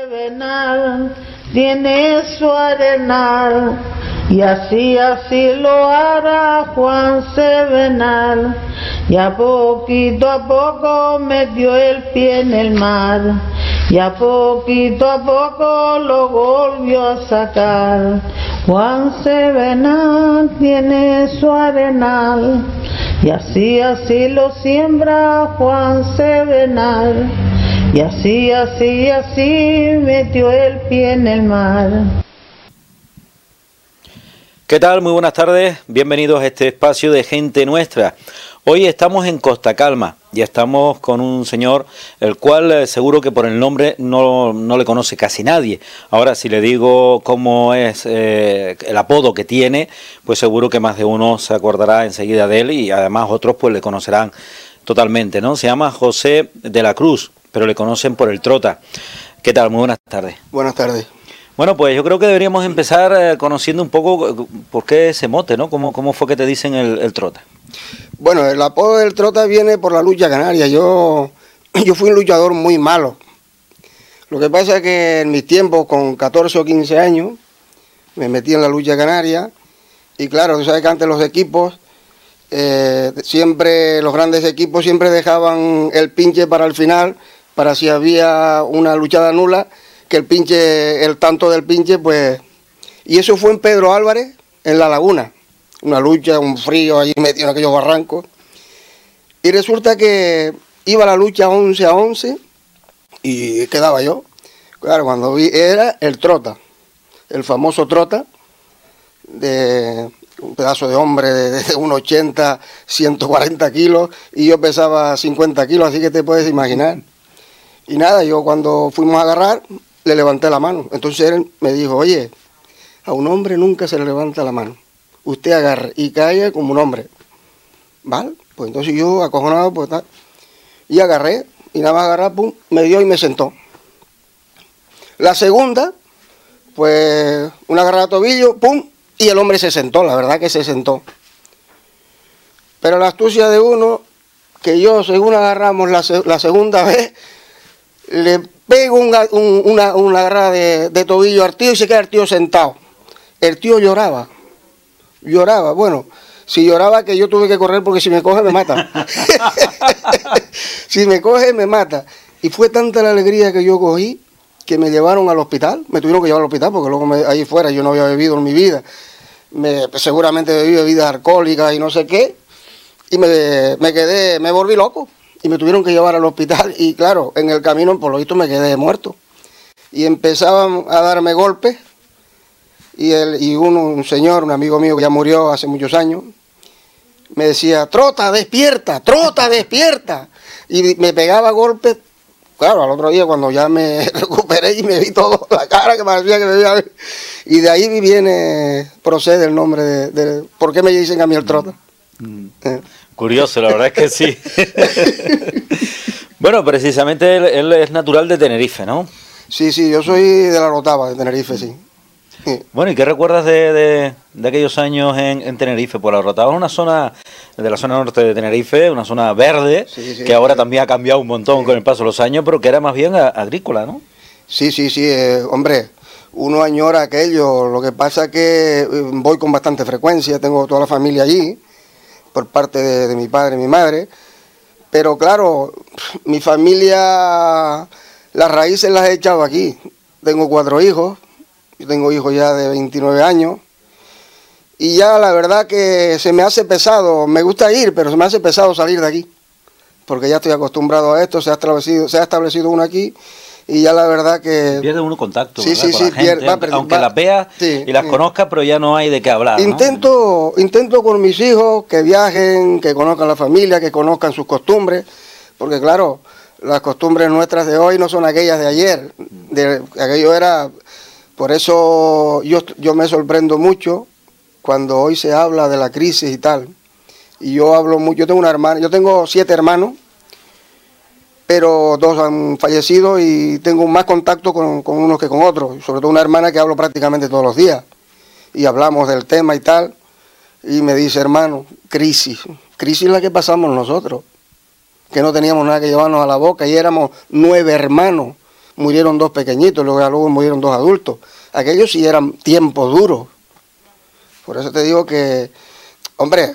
Sevenal tiene su arenal, y así lo hará Juan Sevenal, y a poco metió el pie en el mar, y a poco lo volvió a sacar. Juan Sevenal tiene su arenal, y así lo siembra Juan Sevenal, y así metió el pie en el mar. ¿Qué tal? Muy buenas tardes, bienvenidos a este espacio de Gente Nuestra. Hoy estamos en Costa Calma y estamos con un señor el cual seguro que por el nombre no le conoce casi nadie. Ahora, si le digo cómo es el apodo que tiene, pues seguro que más de uno se acordará enseguida de él y además otros pues le conocerán totalmente, ¿no? Se llama José de la Cruz, pero le conocen por el Trota. ¿Qué tal? Muy buenas tardes. Buenas tardes. Bueno, pues yo creo que deberíamos empezar conociendo un poco por qué ese mote, ¿no? ¿Cómo fue que te dicen el Trota? Bueno, el apodo del Trota viene por la lucha canaria. Yo fui un luchador muy malo. Lo que pasa es que en mis tiempos, con 14 o 15 años, me metí en la lucha canaria. Y claro, tú sabes que antes los equipos, los grandes equipos siempre dejaban el pinche para el final, para si había una luchada nula, que el tanto del pinche, pues... Y eso fue en Pedro Álvarez, en La Laguna. Una lucha, un frío allí metido en aquellos barrancos. Y resulta que iba la lucha 11-11 y quedaba yo. Claro, cuando vi, era el Trota, el famoso Trota, de un pedazo de hombre de 1,80, 140 kilos, y yo pesaba 50 kilos, así que te puedes imaginar. Y nada, yo cuando fuimos a agarrar, le levanté la mano. Entonces él me dijo, oye, a un hombre nunca se le levanta la mano. Usted agarre y caiga como un hombre. ¿Vale? Pues entonces yo, acojonado, pues tal. Y agarré, y nada más agarrar, pum, me dio y me sentó. La segunda, pues, una agarrada de tobillo, pum, y el hombre se sentó, la verdad que se sentó. Pero la astucia de uno, que yo, según agarramos la segunda vez, le pego una agarrada de tobillo al tío y se queda el tío sentado. El tío lloraba, bueno, si lloraba que yo tuve que correr porque si me coge me mata. Si me coge me mata. Y fue tanta la alegría que yo cogí que me llevaron al hospital, me tuvieron que llevar al hospital porque luego ahí fuera yo no había bebido en mi vida. Seguramente bebí bebidas alcohólicas y no sé qué, y me volví loco. Y me tuvieron que llevar al hospital y claro, en el camino por lo visto me quedé muerto. Y empezaban a darme golpes y un señor, un amigo mío que ya murió hace muchos años, me decía, Trota, despierta, Trota, despierta. Y me pegaba golpes. Claro, al otro día cuando ya me recuperé y me vi todo, la cara que parecía que me veía. Y de ahí procede el nombre de ¿por qué me dicen a mí el Trota? Curioso, la verdad es que sí. Bueno, precisamente él es natural de Tenerife, ¿no? Sí, yo soy de La Rotava, de Tenerife, sí. Bueno, ¿y qué recuerdas de aquellos años en Tenerife? Pues La Rotava es una zona de la zona norte de Tenerife, una zona verde, sí, que ahora también ha cambiado un montón con el paso de los años, pero que era más bien agrícola, ¿no? Sí, hombre, uno añora aquello. Lo que pasa es que voy con bastante frecuencia, tengo toda la familia allí, por parte de mi padre y mi madre, pero claro, mi familia, las raíces las he echado aquí. Tengo 4 hijos, yo tengo hijos ya de 29 años, y ya la verdad que se me hace pesado, me gusta ir, pero se me hace pesado salir de aquí, porque ya estoy acostumbrado a esto, se ha establecido uno aquí, y ya la verdad que... Pierde uno contacto, sí, con la gente, aunque las veas y las conozcas, pero ya no hay de qué hablar, ¿no? Intento con mis hijos que viajen, que conozcan la familia, que conozcan sus costumbres, porque claro, las costumbres nuestras de hoy no son aquellas de ayer, aquello era... Por eso yo me sorprendo mucho cuando hoy se habla de la crisis y tal, y yo hablo mucho, yo tengo 7 hermanos, pero 2 han fallecido y tengo más contacto con unos que con otros, sobre todo una hermana que hablo prácticamente todos los días, y hablamos del tema y tal, y me dice, hermano, crisis la que pasamos nosotros, que no teníamos nada que llevarnos a la boca, y éramos 9 hermanos, murieron 2 pequeñitos, luego murieron 2 adultos. Aquellos sí eran tiempos duros. Por eso te digo que, hombre,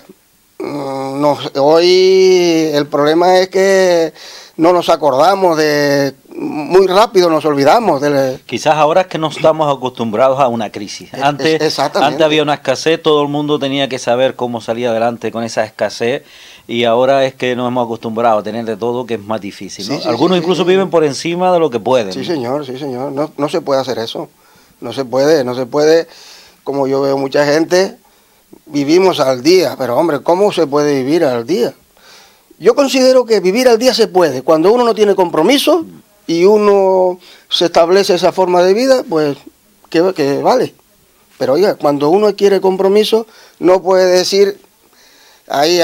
hoy el problema es que no nos acordamos muy rápido nos olvidamos. Quizás ahora es que no estamos acostumbrados a una crisis. Antes había una escasez, todo el mundo tenía que saber cómo salir adelante con esa escasez, y ahora es que nos hemos acostumbrado a tener de todo, que es más difícil, ¿no? Algunos incluso viven por encima de lo que pueden. Sí, señor, sí, señor. No se puede hacer eso. No se puede, como yo veo mucha gente, vivimos al día, pero hombre, ¿cómo se puede vivir al día? Yo considero que vivir al día se puede, cuando uno no tiene compromiso y uno se establece esa forma de vida, pues que vale. Pero oiga, cuando uno quiere compromiso, no puede decir ahí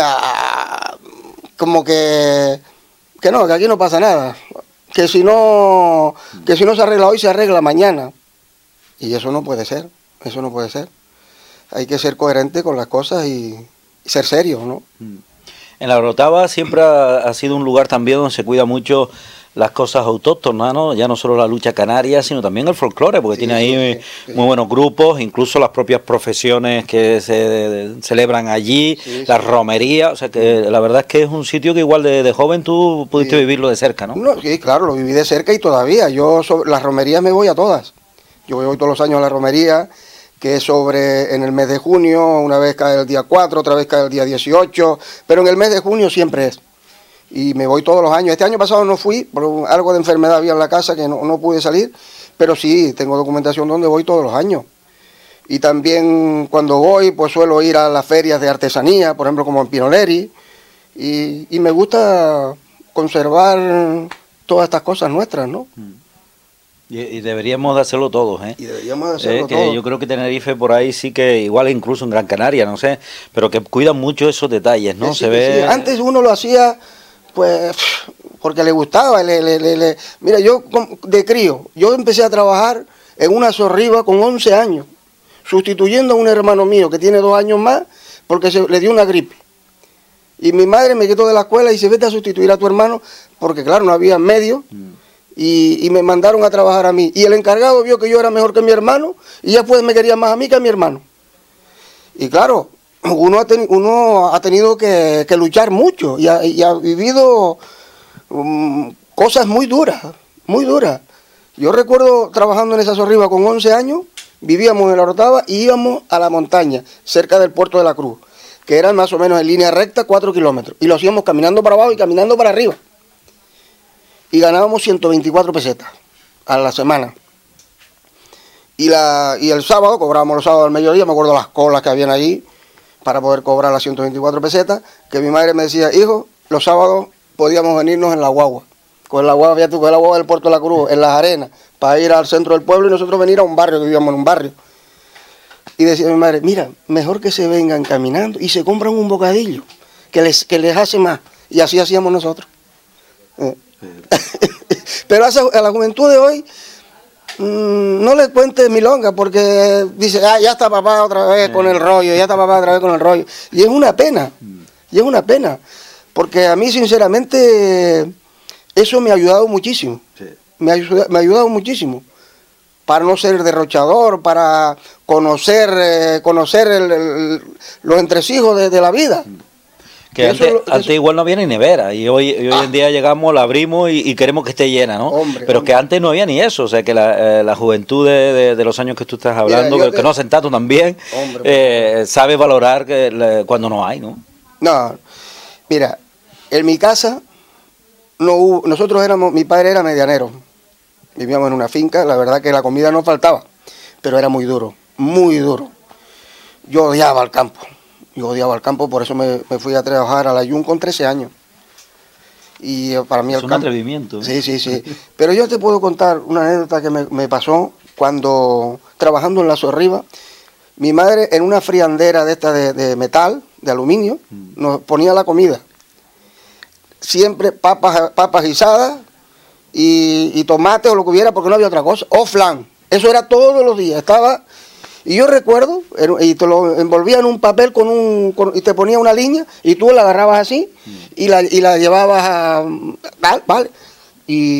como que no, que aquí no pasa nada, que si no se arregla hoy, se arregla mañana. Y eso no puede ser, eso no puede ser. Hay que ser coherente con las cosas y ser serio, ¿no? En la Orotava siempre ha sido un lugar también donde se cuida mucho las cosas autóctonas, ¿no? Ya no solo la lucha canaria, sino también el folclore, porque tiene ahí muy buenos grupos, incluso las propias profesiones que se celebran allí, las romerías, o sea que la verdad es que es un sitio que igual de joven tú pudiste vivirlo de cerca, ¿no? Sí, claro, lo viví de cerca y todavía. Yo las romerías me voy a todas. Yo voy todos los años a la romería, que es en el mes de junio, una vez cae el día 4, otra vez cae el día 18, pero en el mes de junio siempre es. Y me voy todos los años. Este año pasado no fui, por algo de enfermedad había en la casa que no pude salir, pero sí, tengo documentación donde voy todos los años. Y también cuando voy, pues suelo ir a las ferias de artesanía, por ejemplo, como en Pinoleri, y me gusta conservar todas estas cosas nuestras, ¿no? Y deberíamos de hacerlo todos, ¿eh? Y deberíamos de hacerlo todos. Yo creo que Tenerife por ahí sí que, igual incluso en Gran Canaria, no sé, pero que cuidan mucho esos detalles, ¿no? Sí, sí. Antes uno lo hacía, pues, porque le gustaba. Mira, yo de crío, yo empecé a trabajar en una zorriba con 11 años, sustituyendo a un hermano mío que tiene 2 años más, porque le dio una gripe. Y mi madre me quitó de la escuela y dice, vete a sustituir a tu hermano, porque claro, no había medios. Y me mandaron a trabajar a mí. Y el encargado vio que yo era mejor que mi hermano y ya pues me quería más a mí que a mi hermano. Y claro, uno ha tenido que luchar mucho y ha vivido cosas muy duras, muy duras. Yo recuerdo trabajando en esa zorriba con 11 años, vivíamos en la Orotava y íbamos a la montaña, cerca del puerto de la Cruz, que eran más o menos en línea recta 4 kilómetros. Y lo hacíamos caminando para abajo y caminando para arriba. Y ganábamos 124 pesetas a la semana. Y el sábado, cobrábamos los sábados al mediodía, me acuerdo las colas que habían allí, para poder cobrar las 124 pesetas, que mi madre me decía, hijo, los sábados podíamos venirnos en la guagua. Con la guagua, fíjate, con la guagua del Puerto de la Cruz, en las arenas, para ir al centro del pueblo y nosotros venir a un barrio, que vivíamos en un barrio. Y decía mi madre, mira, mejor que se vengan caminando y se compran un bocadillo, que les hace más. Y así hacíamos nosotros. Pero a la juventud de hoy no le cuentes milonga, porque dice, ya está papá otra vez con el rollo, ya está papá otra vez con el rollo. Y es una pena, porque a mí sinceramente eso me ha ayudado muchísimo, me ha ayudado muchísimo, para no ser derrochador, para conocer los entresijos de la vida. Que antes igual no había ni nevera, y hoy en día llegamos, la abrimos y queremos que esté llena, ¿no? Pero que antes no había ni eso, o sea que la juventud de los años que tú estás hablando, mira, que no has sentado también, sabe valorar cuando no hay, ¿no? No, mira, en mi casa mi padre era medianero, vivíamos en una finca, la verdad que la comida no faltaba, pero era muy duro, muy duro. Yo odiaba el campo. Por eso me fui a trabajar a la Yun con 13 años. Y para mí es un atrevimiento. Sí. Pero yo te puedo contar una anécdota que me pasó cuando, trabajando en la Zorriba, mi madre en una friandera de esta de metal, de aluminio, nos ponía la comida. Siempre papas guisadas y tomate o lo que hubiera, porque no había otra cosa. O flan. Eso era todos los días. Y yo recuerdo, y te lo envolvía en un papel y te ponía una línea, y tú la agarrabas así, y la llevabas a... Vale. Y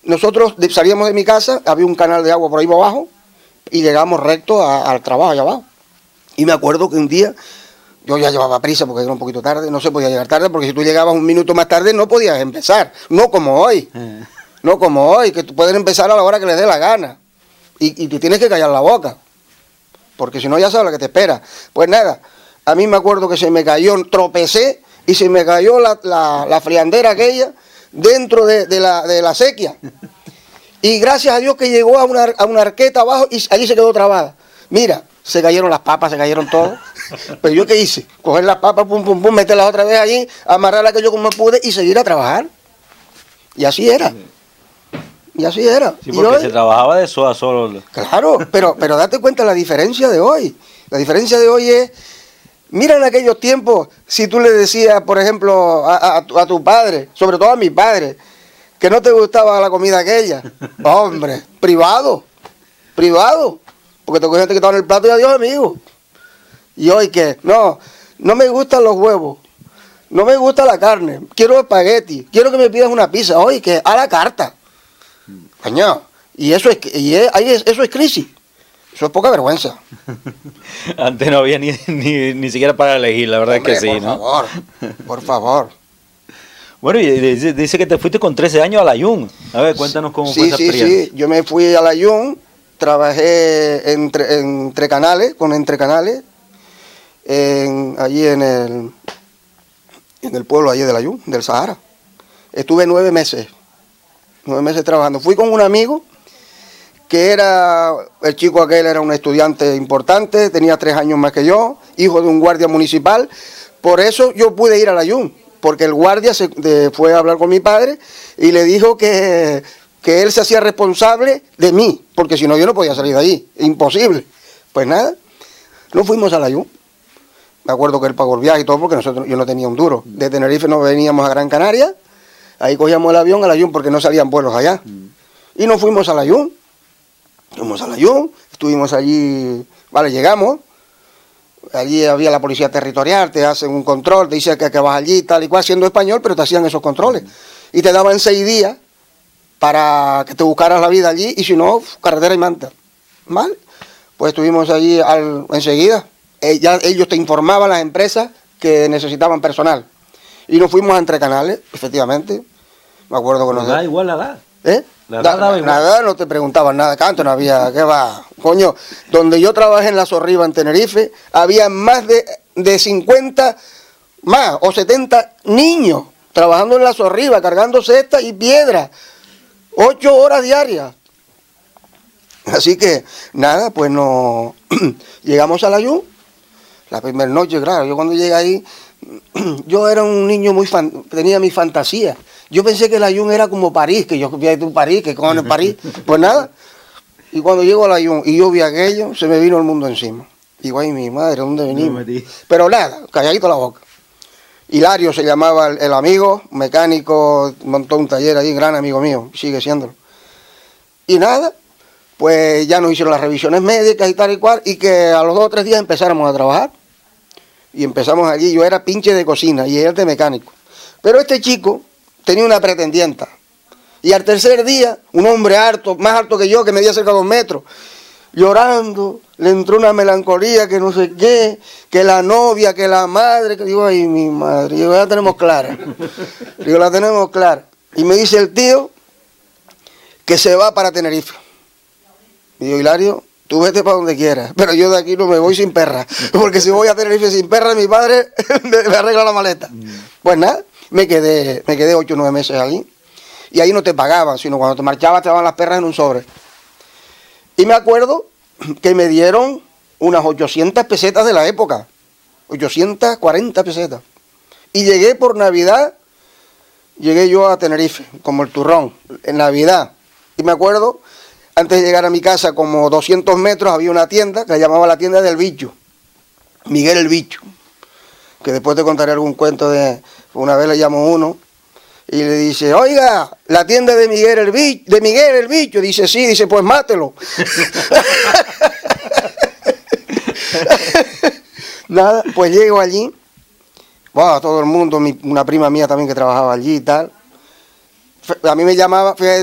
nosotros salíamos de mi casa, había un canal de agua por ahí por abajo, y llegamos recto al trabajo allá abajo. Y me acuerdo que un día, yo ya llevaba prisa porque era un poquito tarde, no se podía llegar tarde, porque si tú llegabas un minuto más tarde no podías empezar, no como hoy, no como hoy, que tú puedes empezar a la hora que les dé la gana, y tú tienes que callar la boca, porque si no ya sabes lo que te espera. Pues nada, a mí me acuerdo que se me cayó, tropecé, y se me cayó la friandera aquella dentro de la sequía. Y gracias a Dios que llegó a una arqueta abajo y allí se quedó trabada. Mira, se cayeron las papas, se cayeron todo. Pero yo qué hice, coger las papas, pum, pum, pum, meterlas otra vez allí, amarrarlas que yo como pude y seguir a trabajar. Y así era. Y así era. Sí, porque hoy se trabajaba de sol a sol. Claro, pero date cuenta la diferencia de hoy. La diferencia de hoy es, mira en aquellos tiempos, si tú le decías, por ejemplo, a tu padre, sobre todo a mi padre, que no te gustaba la comida aquella, hombre, privado, porque te cogían, te quitaban el plato y adiós, amigo. Y hoy que, no me gustan los huevos, no me gusta la carne, quiero espagueti, quiero que me pidas una pizza, hoy que a la carta. Coño, y eso es crisis, eso es poca vergüenza. Antes no había ni siquiera para elegir, la verdad. Hombre, es que sí, ¿no? Por favor. Bueno, y dice que te fuiste con 13 años a la Ayun. A ver, cuéntanos cómo fue esa experiencia. Sí, yo me fui a la Ayun, trabajé entre canales, allí en el pueblo allí de la Ayun, del Sahara. Estuve 9 meses trabajando. Fui con un amigo que el chico aquel era un estudiante importante, tenía 3 años más que yo, hijo de un guardia municipal. Por eso yo pude ir a la Ayun, porque el guardia fue a hablar con mi padre y le dijo que él se hacía responsable de mí, porque si no yo no podía salir de allí, imposible. Pues nada, nos fuimos a la Ayun. Me acuerdo que él pagó el viaje y todo, porque yo no tenía un duro. De Tenerife nos veníamos a Gran Canaria, ahí cogíamos el avión a la Ayun porque no salían vuelos allá. Y nos fuimos a la Ayun. Estuvimos allí, vale, llegamos. Allí había la policía territorial, te hacen un control, te dicen que vas allí, tal y cual, siendo español, pero te hacían esos controles. Y te daban 6 días para que te buscaras la vida allí, y si no, carretera y manta. ¿Vale? Pues estuvimos allí enseguida. Ellos te informaban, las empresas, que necesitaban personal. Y nos fuimos a Entre Canales, efectivamente. Me acuerdo que nos... Da igual la edad. ¿Eh? Nada, no te preguntaban nada, canto no había, ¿qué va? Coño, donde yo trabajé en la Zorriba, en Tenerife, había más de 50, más o 70 niños trabajando en la Zorriba, cargando cestas y piedras, 8 horas diarias. Así que, nada, pues no llegamos a la Ayun, la primera noche, claro, yo cuando llegué ahí, yo era un niño tenía mi fantasía. Yo pensé que la Ayun era como París, que yo vi en París, que cojones París. Pues nada. Y cuando llego a la Ayun y yo vi aquello, se me vino el mundo encima. Digo, ay, mi madre, ¿dónde venimos? Pero nada, calladito la boca. Hilario se llamaba el amigo, mecánico, montó un taller ahí, gran amigo mío, sigue siéndolo. Y nada, pues ya nos hicieron las revisiones médicas y tal y cual, y que a los 2 o 3 días empezáramos a trabajar. Y empezamos allí, yo era pinche de cocina y él de mecánico. Pero este chico tenía una pretendienta. Y al tercer día, un hombre alto, más alto que yo, que medía cerca de 2 metros, llorando, le entró una melancolía, que no sé qué, que la novia, que la madre, que digo, ay, mi madre, digo, ya la tenemos clara. Digo, la tenemos clara. Y me dice el tío que se va para Tenerife. Y digo, Hilario, tú vete para donde quieras, pero yo de aquí no me voy sin perra, porque si voy a Tenerife sin perra, mi padre me arregla la maleta. Pues nada, me quedé 8 o 9 meses allí, y ahí no te pagaban, sino cuando te marchabas te daban las perras en un sobre. Y me acuerdo que me dieron unas 800 pesetas de la época, 840 pesetas. Y llegué por Navidad, llegué yo a Tenerife, como el turrón, en Navidad. Y me acuerdo, antes de llegar a mi casa, como 200 metros, había una tienda que se llamaba la tienda del Bicho, Miguel el Bicho, que después te contaré algún cuento de... Una vez le llamó uno y le dice, oiga, la tienda de Miguel el Bicho, dice, sí, dice, pues mátelo. Nada, pues llego allí, wow, todo el mundo, una prima mía también que trabajaba allí y tal, a mí me llamaba, fíjate tú,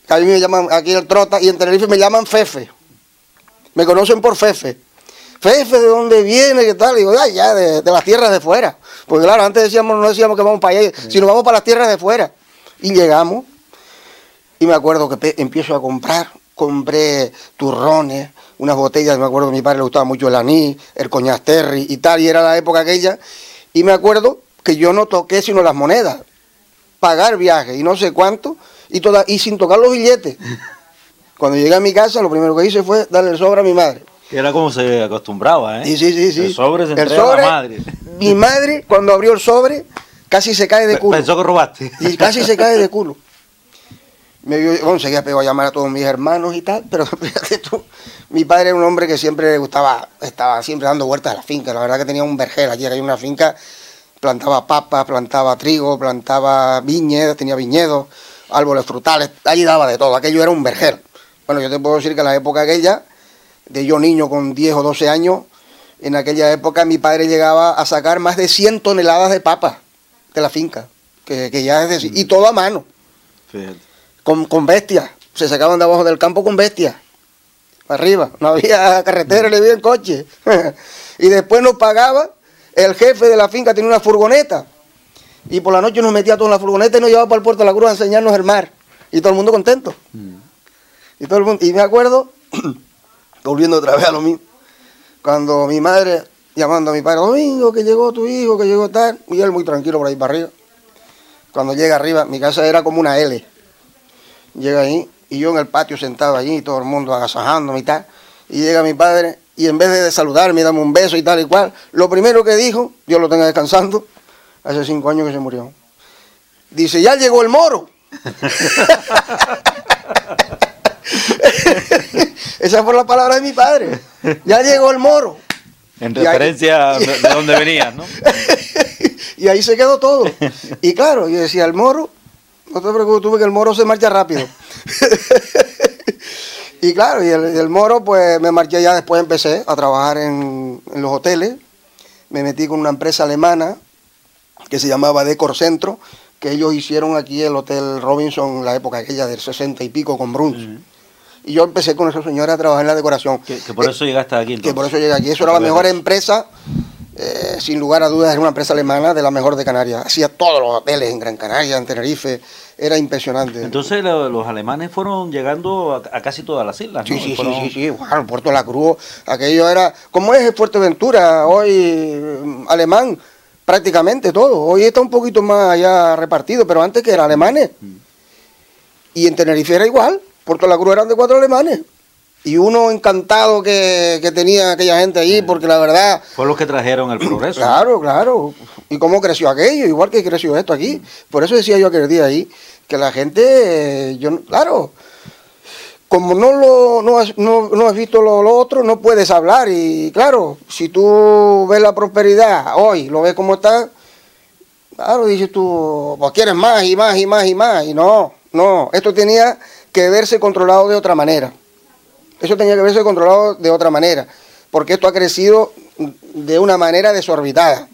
A mí me llaman aquí el Trota y en Tenerife me llaman Fefe. Me conocen por Fefe. Fefe, ¿de dónde viene? ¿Qué tal? Y digo, ay, ya, de las tierras de fuera. Porque claro, antes no decíamos que vamos para allá, sino vamos para las tierras de fuera. Y llegamos, y me acuerdo que empiezo a comprar. Compré turrones, unas botellas, me acuerdo que a mi padre le gustaba mucho el anís, el coñac terry y tal, y era la época aquella. Y me acuerdo que yo no toqué sino las monedas. Pagar viajes y no sé cuánto, y sin tocar los billetes. Cuando llegué a mi casa, lo primero que hice fue darle el sobre a mi madre. Que era como se acostumbraba, ¿eh? Sí. El sobre se entrega a la madre. Mi madre, cuando abrió el sobre, casi se cae de culo. Pensó que robaste. Y casi se cae de culo. Bueno, seguía pegado a llamar a todos mis hermanos y tal, pero fíjate tú, mi padre era un hombre que siempre le gustaba, estaba siempre dando vueltas a la finca. La verdad que tenía un vergel allí, hay una finca, plantaba papas, plantaba trigo, plantaba viñedos, tenía viñedos, árboles frutales, allí daba de todo, aquello era un vergel. Bueno, yo te puedo decir que en la época aquella, de yo niño con 10 o 12 años, en aquella época mi padre llegaba a sacar más de 100 toneladas de papas de la finca, que ya es decir, y todo a mano. Fíjate. Con bestias, se sacaban de abajo del campo con bestias, para arriba, no había carretera, no había coche. Y después nos pagaba, el jefe de la finca tenía una furgoneta, y por la noche nos metía todos en la furgoneta y nos llevaba para el puerto de la Cruz a enseñarnos el mar, y todo el mundo contento. Y me acuerdo, volviendo otra vez a lo mismo, cuando mi madre, llamando a mi padre, Domingo, que llegó tu hijo, que llegó tal, y él muy tranquilo por ahí para arriba. Cuando llega arriba, mi casa era como una L. Llega ahí, y yo en el patio sentado allí, todo el mundo agasajándome y tal, y llega mi padre, y en vez de saludarme y darme un beso y tal y cual, lo primero que dijo, Dios lo tenga descansando, hace 5 años que se murió, dice, ya llegó el moro. Esa fue la palabra de mi padre, ya llegó el moro. En referencia de dónde venías, ¿no? Y ahí se quedó todo. Y claro, yo decía, el moro, no te preocupes tú, que el moro se marcha rápido. Y claro, y el moro, pues me marché ya, después empecé a trabajar en los hoteles. Me metí con una empresa alemana que se llamaba Decor Centro, que ellos hicieron aquí el Hotel Robinson en la época aquella del 60 y pico con Bruns. Y yo empecé con esos señores a trabajar en la decoración. Que por eso llegaste aquí entonces. Que por eso llegué aquí. Eso era la mejor empresa, sin lugar a dudas, era una empresa alemana de la mejor de Canarias. Hacía todos los hoteles en Gran Canaria, en Tenerife. Era impresionante. Entonces los alemanes fueron llegando a casi todas las islas, ¿no? Sí. Bueno, el Puerto de la Cruz, aquello era... ¿Cómo es Fuerteventura? Hoy alemán, prácticamente todo. Hoy está un poquito más allá repartido, pero antes que eran alemanes. Y en Tenerife era igual. Puerto de la Cruz eran de 4 alemanes. Y uno encantado que tenía aquella gente allí, porque la verdad... Fue los que trajeron el progreso. Claro. Y cómo creció aquello, igual que creció esto aquí. Por eso decía yo aquel día ahí, que la gente, claro, como no has visto lo otro, no puedes hablar. Y claro, si tú ves la prosperidad hoy, lo ves como está, claro, dices tú, pues quieres más y más y más y más. Y no, esto tenía que verse controlado de otra manera. Eso tenía que verse controlado de otra manera, porque esto ha crecido de una manera desorbitada.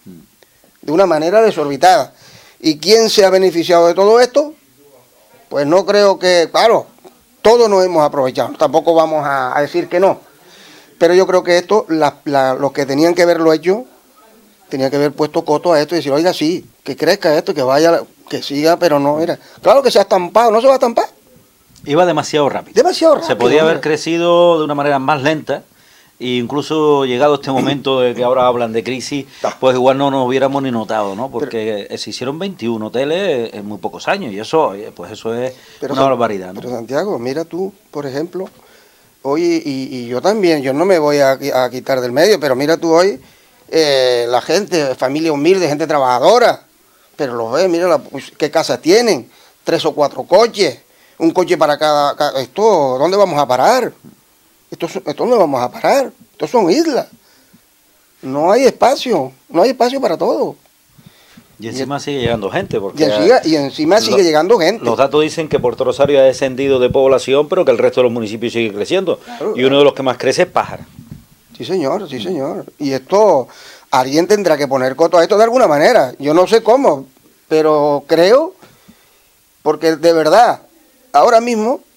¿Y quién se ha beneficiado de todo esto? Pues no creo que, claro, todos nos hemos aprovechado, tampoco vamos a decir que no. Pero yo creo que esto, los que tenían que haberlo hecho, tenían que haber puesto coto a esto y decir, oiga, sí, que crezca esto, que vaya, que siga, pero no era. Claro que se ha estampado, no se va a estampar. Iba demasiado rápido. Se podía haber crecido de una manera más lenta, e incluso llegado este momento de que ahora hablan de crisis, pues igual no nos hubiéramos ni notado, ¿no? Porque se hicieron 21 hoteles en muy pocos años, y eso es una barbaridad, ¿no? Pero Santiago, mira tú, por ejemplo, hoy, y yo también, yo no me voy a quitar del medio, pero mira tú hoy, la gente, familia humilde, gente trabajadora, pero los ves, mira qué casas tienen, 3 o 4 coches, un coche para cada... Esto, ¿dónde vamos a parar? Esto no vamos a parar. Esto son islas. No hay espacio para todo. Y encima sigue llegando gente. Porque y encima sigue llegando gente. Los datos dicen que Puerto Rosario ha descendido de población, pero que el resto de los municipios sigue creciendo. Claro, y uno de los que más crece es Pájara. Sí, señor. Y esto, alguien tendrá que poner coto a esto de alguna manera. Yo no sé cómo, pero creo, porque de verdad... Ahora mismo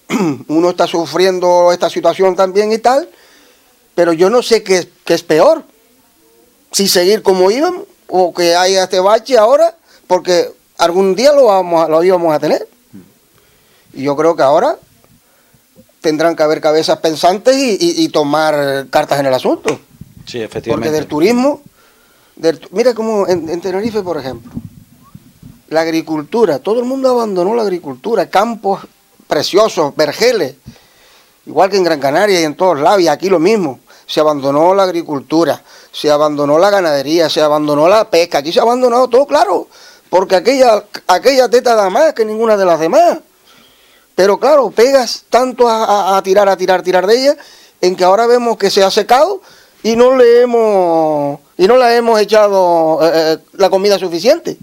uno está sufriendo esta situación también y tal, pero yo no sé qué es peor, si seguir como íbamos o que haya este bache ahora, porque algún día lo íbamos a tener. Y yo creo que ahora tendrán que haber cabezas pensantes y tomar cartas en el asunto. Sí, efectivamente. Porque del turismo, mira como en Tenerife, por ejemplo, la agricultura, todo el mundo abandonó la agricultura, campos preciosos, vergeles, igual que en Gran Canaria y en todos lados, y aquí lo mismo. Se abandonó la agricultura, se abandonó la ganadería, se abandonó la pesca, aquí se ha abandonado todo, claro, porque aquella teta da más que ninguna de las demás. Pero claro, pegas tanto a tirar de ella, en que ahora vemos que se ha secado y no la hemos echado la comida suficiente.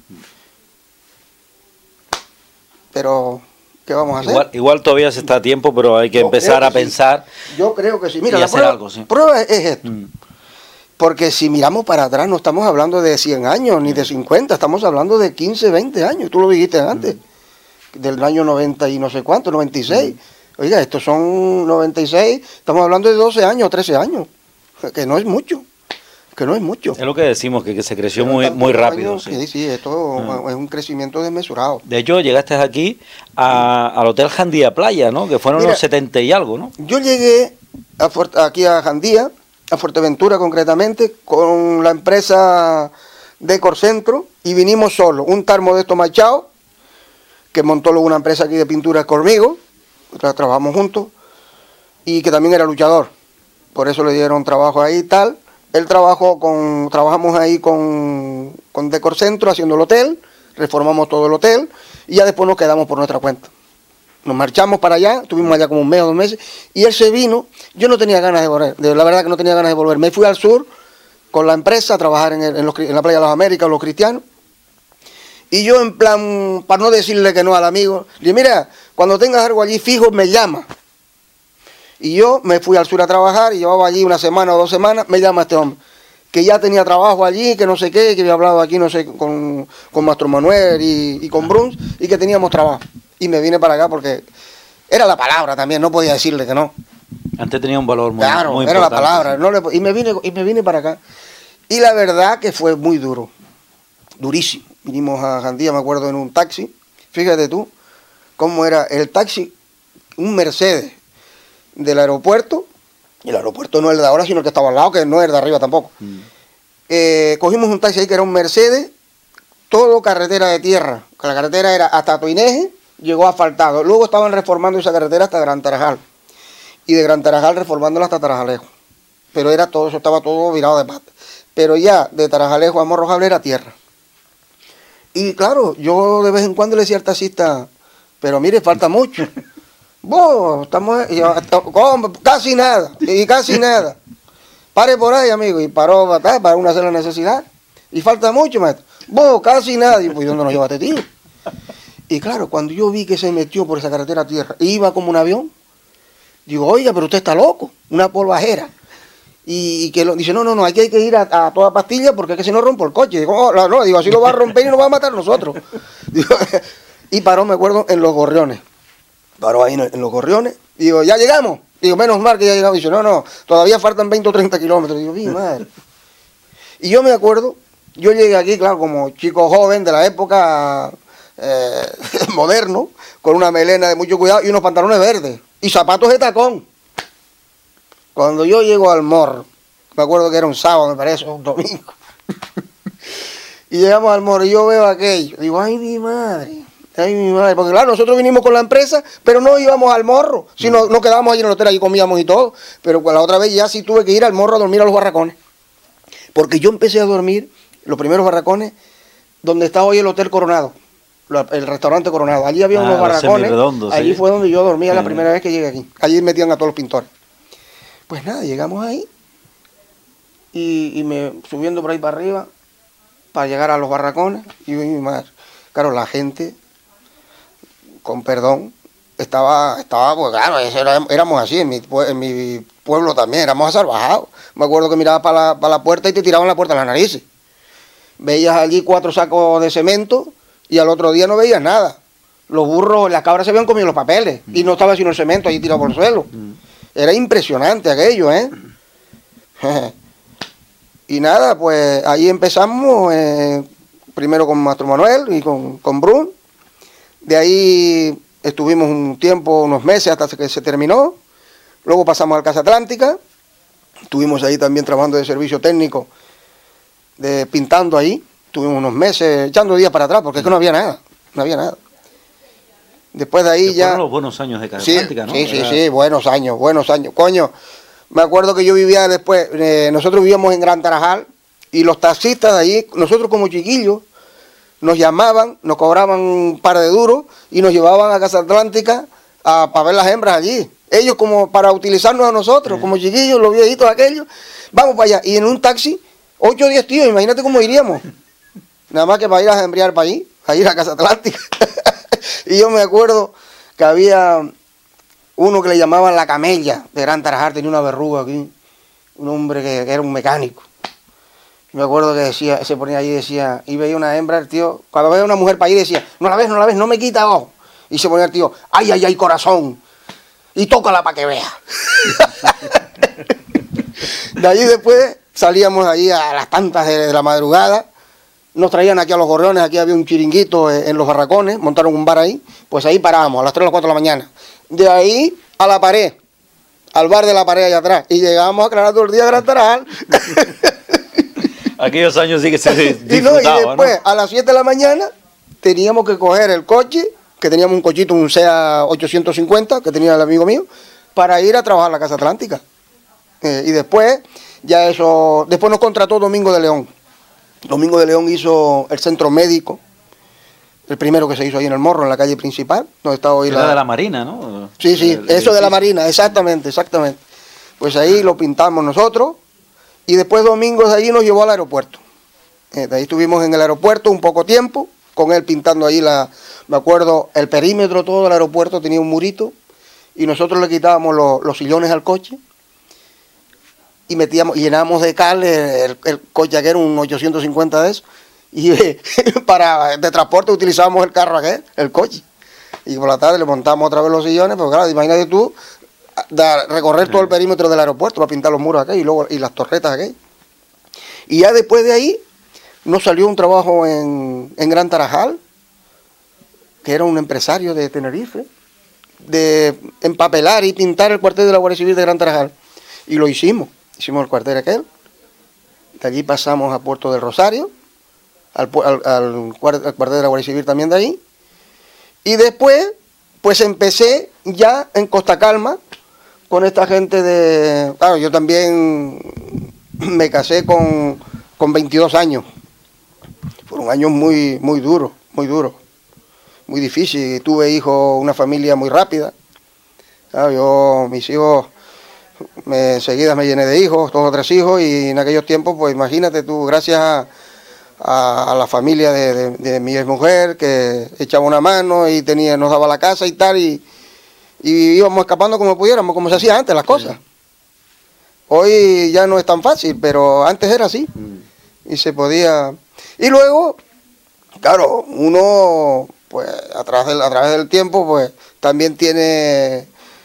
Pero ¿qué vamos a hacer? Igual todavía se está a tiempo, pero hay que empezar a pensar. Yo creo que sí. Mira, y hacer algo, sí. Prueba es esto. Porque si miramos para atrás, no estamos hablando de 100 años ni de 50, estamos hablando de 15, 20 años. Tú lo dijiste antes. Del año 90 y no sé cuánto, 96. Oiga, estos son 96, estamos hablando de 12 años, 13 años. Que no es mucho. Es lo que decimos, que se creció muy rápido. Sí, esto es un crecimiento desmesurado. De hecho, llegaste aquí al Hotel Jandía Playa, ¿no? Que fueron los 70 y algo, ¿no? Yo llegué aquí a Jandía, a Fuerteventura concretamente, con la empresa Decor Centro, y vinimos solos. Un tal Modesto Machado, que montó luego una empresa aquí de pinturas conmigo, trabajamos juntos, y que también era luchador. Por eso le dieron trabajo ahí y tal. Él trabajamos ahí con Decor Centro haciendo el hotel, reformamos todo el hotel y ya después nos quedamos por nuestra cuenta. Nos marchamos para allá, estuvimos allá como un mes o 2 meses y él se vino. Yo no tenía ganas de volver, la verdad que no tenía ganas de volver. Me fui al sur con la empresa a trabajar en la playa de las Américas, Los Cristianos. Y yo en plan, para no decirle que no al amigo, le dije, mira, cuando tengas algo allí fijo me llama. Y yo me fui al sur a trabajar y llevaba allí 1 semana o 2 semanas, me llama este hombre, que ya tenía trabajo allí, que no sé qué, que había hablado aquí, no sé, con Mastro Manuel y con Bruns, y que teníamos trabajo. Y me vine para acá porque era la palabra también, no podía decirle que no. Antes tenía un valor muy claro, muy era importante. La palabra. Y me vine para acá. Y la verdad que fue muy duro, durísimo. Vinimos a Jandía, me acuerdo, en un taxi. Fíjate tú cómo era el taxi, un Mercedes del aeropuerto, y el aeropuerto no es el de ahora, sino el que estaba al lado, que no es el de arriba tampoco. Cogimos un taxi ahí que era un Mercedes, todo carretera de tierra, que la carretera era hasta Toineje, llegó asfaltado. Luego estaban reformando esa carretera hasta Gran Tarajal, y de Gran Tarajal reformándola hasta Tarajalejo. Pero era todo, eso estaba todo virado de pata. Pero ya de Tarajalejo a Morrojable era tierra. Y claro, yo de vez en cuando le decía al taxista, pero mire, falta mucho. Vos, estamos casi nada, y casi nada. Pare por ahí, amigo, y paró para una sola necesidad. Y falta mucho, maestro. Vos, casi nada. Y pues, ¿dónde nos llevaste, tío? Y claro, cuando yo vi que se metió por esa carretera a tierra, iba como un avión, digo, oiga, pero usted está loco, una polvajera. Y que dice, no, hay que ir a toda pastilla porque es que si no rompo el coche. Digo, digo, así lo va a romper y nos va a matar nosotros. Digo, y paró, me acuerdo, en Los Gorriones. Paró ahí en Los Gorriones. Digo, ya llegamos. Digo, menos mal que ya llegamos. Dice, no, todavía faltan 20 o 30 kilómetros. Digo, mi madre. Y yo me acuerdo, yo llegué aquí, claro, como chico joven de la época moderno, con una melena de mucho cuidado y unos pantalones verdes y zapatos de tacón. Cuando yo llego al Morro, me acuerdo que era un sábado, me parece, un domingo, y llegamos al Morro y yo veo aquello, digo, ay mi madre, porque claro, nosotros vinimos con la empresa, pero no íbamos al Morro, sino nos quedábamos allí en el hotel, allí comíamos y todo, pero la otra vez ya sí tuve que ir al Morro a dormir a los barracones, porque yo empecé a dormir, los primeros barracones, donde está hoy el Hotel Coronado, el restaurante Coronado, allí había unos barracones, allí fue donde yo dormía la primera vez que llegué aquí, allí metían a todos los pintores. Pues nada, llegamos ahí y me subiendo por ahí para arriba para llegar a los barracones y mi madre, claro, la gente, con perdón, estaba pues claro, éramos así, en mi pueblo también, éramos asalvajados. Me acuerdo que mirabas para la puerta y te tiraban la puerta a las narices. Veías allí 4 sacos de cemento y al otro día no veías nada. los burros, las cabras se habían comido los papeles y no estaba sino el cemento ahí tirado por el suelo. Era impresionante aquello, ¿eh? Y nada, pues ahí empezamos, primero con Mastro Manuel y con Brun. De ahí estuvimos un tiempo, unos meses hasta que se terminó. Luego pasamos al Casa Atlántica. Estuvimos ahí también trabajando de servicio técnico, pintando ahí. Tuvimos unos meses, echando días para atrás, porque es que no había nada, no había nada. Después de ahí que ya... fueron los buenos años de Casa Sí, Atlántica, ¿no? sí, buenos años. Coño, me acuerdo que yo vivía después, nosotros vivíamos en Gran Tarajal, y los taxistas de allí, nosotros como chiquillos, nos llamaban, nos cobraban un par de duros, y nos llevaban a Casa Atlántica para ver las hembras allí. Ellos como para utilizarnos a nosotros, como chiquillos, los viejitos aquellos, vamos para allá. Y en un taxi, 8 o 10 tíos, imagínate cómo iríamos. Nada más que para ir a hembrear para allí, a ir a Casa Atlántica. Y yo me acuerdo que había uno que le llamaban la Camella, de Gran Tarajal, tenía una verruga aquí, un hombre que era un mecánico. Me acuerdo que decía, se ponía allí y decía, y veía una hembra, el tío, cuando veía una mujer para allí decía, no la ves, no me quita ojo. Y se ponía el tío, ay, ay, ay, corazón, y tócala para que vea. De allí después salíamos allí a las tantas de la madrugada, nos traían aquí a los Gorriones, aquí había un chiringuito en los barracones, montaron un bar ahí, pues ahí parábamos a las 3 o las 4 de la mañana. De ahí a la pared, al bar de la pared allá atrás, y llegábamos a aclarar todo el día Gran Tarajal. Aquellos años sí que se y disfrutaba, después, a las 7 de la mañana, teníamos que coger el coche, que teníamos un cochito, un SEA 850, que tenía el amigo mío, para ir a trabajar a la Casa Atlántica. Y después, ya eso, después nos contrató Domingo de León. Domingo de León hizo el centro médico, el primero que se hizo ahí en el Morro, en la calle principal, donde está hoy Era de la Marina, ¿no? Sí, eso de la Marina, exactamente. Pues ahí lo pintamos nosotros, y después Domingo de allí nos llevó al aeropuerto. De ahí estuvimos en el aeropuerto un poco tiempo, con él pintando ahí me acuerdo, el perímetro todo del aeropuerto tenía un murito, y nosotros le quitábamos los sillones al coche, y llenábamos de cal el coche que era un 850 de eso, y de transporte utilizábamos el carro aquel, el coche, y por la tarde le montamos otra vez los sillones, pero claro, imagínate tú, recorrer todo el perímetro del aeropuerto para pintar los muros aquel, y las torretas aquel. Y ya después de ahí, nos salió un trabajo en Gran Tarajal, que era un empresario de Tenerife, de empapelar y pintar el cuartel de la Guardia Civil de Gran Tarajal, y lo hicimos el cuartel aquel. De allí pasamos a Puerto del Rosario, al cuartel de la Guardia Civil también de ahí, y después pues empecé ya en Costa Calma con esta gente de... Claro, yo también me casé con 22 años, fueron años muy duros, muy difíciles, tuve hijos, una familia muy rápida. Claro, mis hijos... Enseguida me llené de hijos, 2 o 3 hijos, y en aquellos tiempos, pues imagínate tú, gracias a la familia de mi exmujer, que echaba una mano y nos daba la casa y tal, y íbamos escapando como pudiéramos, como se hacía antes las cosas. Hoy ya no es tan fácil, pero antes era así, y se podía... Y luego, claro, uno, pues a través del tiempo, pues también tiene